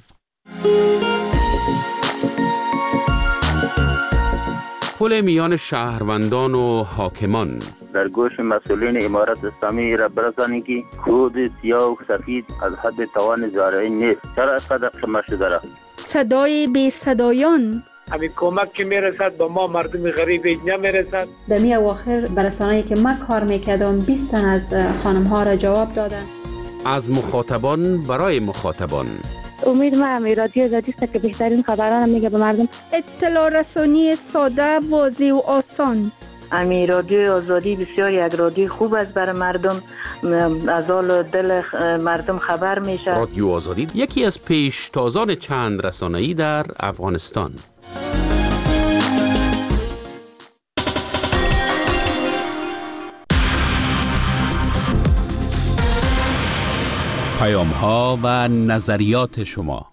پل میان شهروندان و حاکمان در گوش مسئولین امارت اسلامی را برسانی که کود سیاه و سفید از حد توان زارعی نیست. چرا اینقدر خمه شده را؟ صدای بی صدایان همین کمک که میرسد به ما مردم غریب نمیرسد. در می اواخر برسانه‌ای که من کار میکردم بیست تن از خانم ها را جواب دادن. از مخاطبان برای مخاطبان. امید ما هم رادیو آزادی است که بهترین خبران میگه به مردم. اطلاع رسانی ساده، واضح و آسان. امی رادیو آزادی بسیار یک رادیو خوب است برای مردم، از حال دل مردم خبر میشه. رادیو آزادی یکی از پیشتازان چند رسانه‌ای در افغانستان. پیام ها و نظریات شما.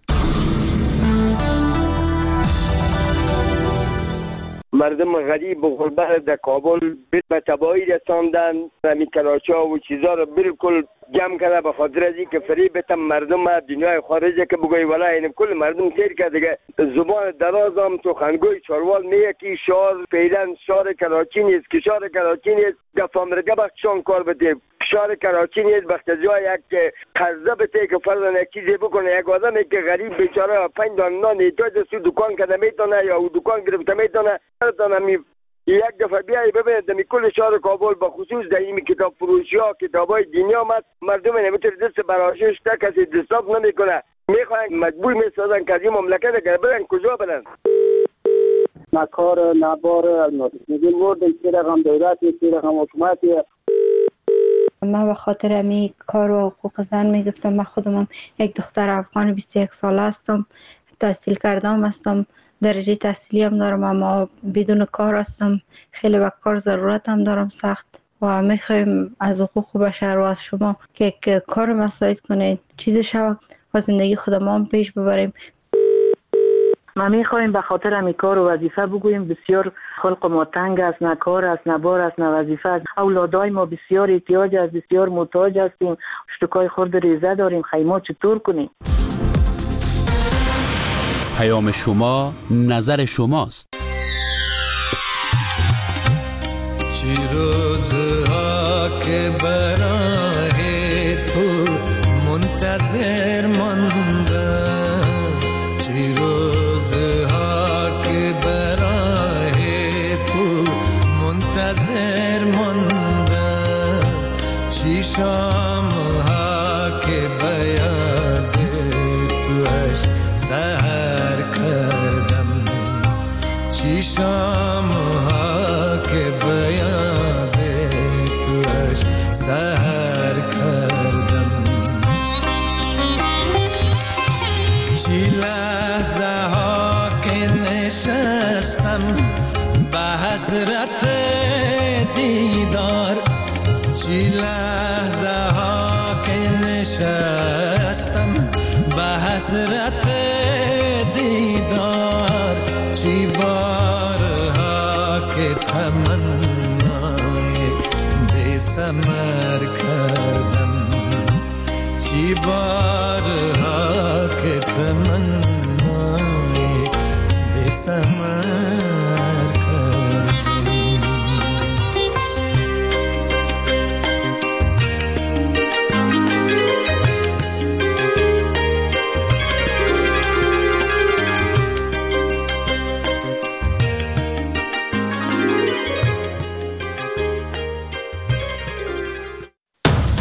مردم غریب و غربت در کابل به تباهی رساندن. همین کلاچا و چیزا رو بالکل جمع کرده به خاطر از اینکه فریب بتم مردم دنیای خارجه که بگوی والا این کل مردم سیر کرده دیگه. زبان دراز هم تو خنگوی چاروال میگه که شعار فعلا شعار کراچی نیست که شعار کراچی نیست. گفامرگه بخشان کار بده. شهر کراچی نیست وقت جای یک قرضه بده که فرضاً یک چیزی بکنه. یک آدمی که غریب بیچاره پنج دانه نان احتیاج است دکان کرده میتونه یا او دکان گرفته میتونه می یک دفعه بیایی ببینید در کل شهر کابل به خصوص در این کتاب فروشی ها کتابای دینی آمد مردم نمیتونه دست براشش تا کسی دستاف نمیکنه. میخواین مجبور میسازن که از این مملکت اگر برن کجا برن؟ نکار نبار میگیم ورد این رقم دولتی این رقم حکومتی. من به خاطر امی کار و حقوق زن میگفتم. من خودم یک دختر افغان بیست و یک ساله هستم، تحصیل کردم هستم، درجه تحصیلی هم دارم اما بدون کار هستم. خیلی به کار ضرورت هم دارم سخت و میخوایم از حقوق بشر و از شما که کار مساعد کنید چیز شود و زندگی خودمان پیش ببریم. ما میخوایم به خاطر همین کار و وظیفه بگوییم بسیار خلق ما تنگ است، نه کار است، نه بار است، نه وظیفه است. اولادای ما بسیار احتیاج است، بسیار محتاج هستیم، اشتکای خرد ریزه داریم، خیمه چطور کنیم؟ پیام شما نظر شماست. چی روزها که برای تو منتظر ماندم، چی روزها که برای تو منتظر ماندم، چی شامها که بیاد توش سحر کردم، چی شامها که بیاد توش سحر کردم، چی لحظه ها که نشستم به حسرت دیدار، چی لحظه ها که نشستم به حسرت دیدار، چی بارها که تمنای بی ثمر کردم، چی بارها که تمنای بی ثمر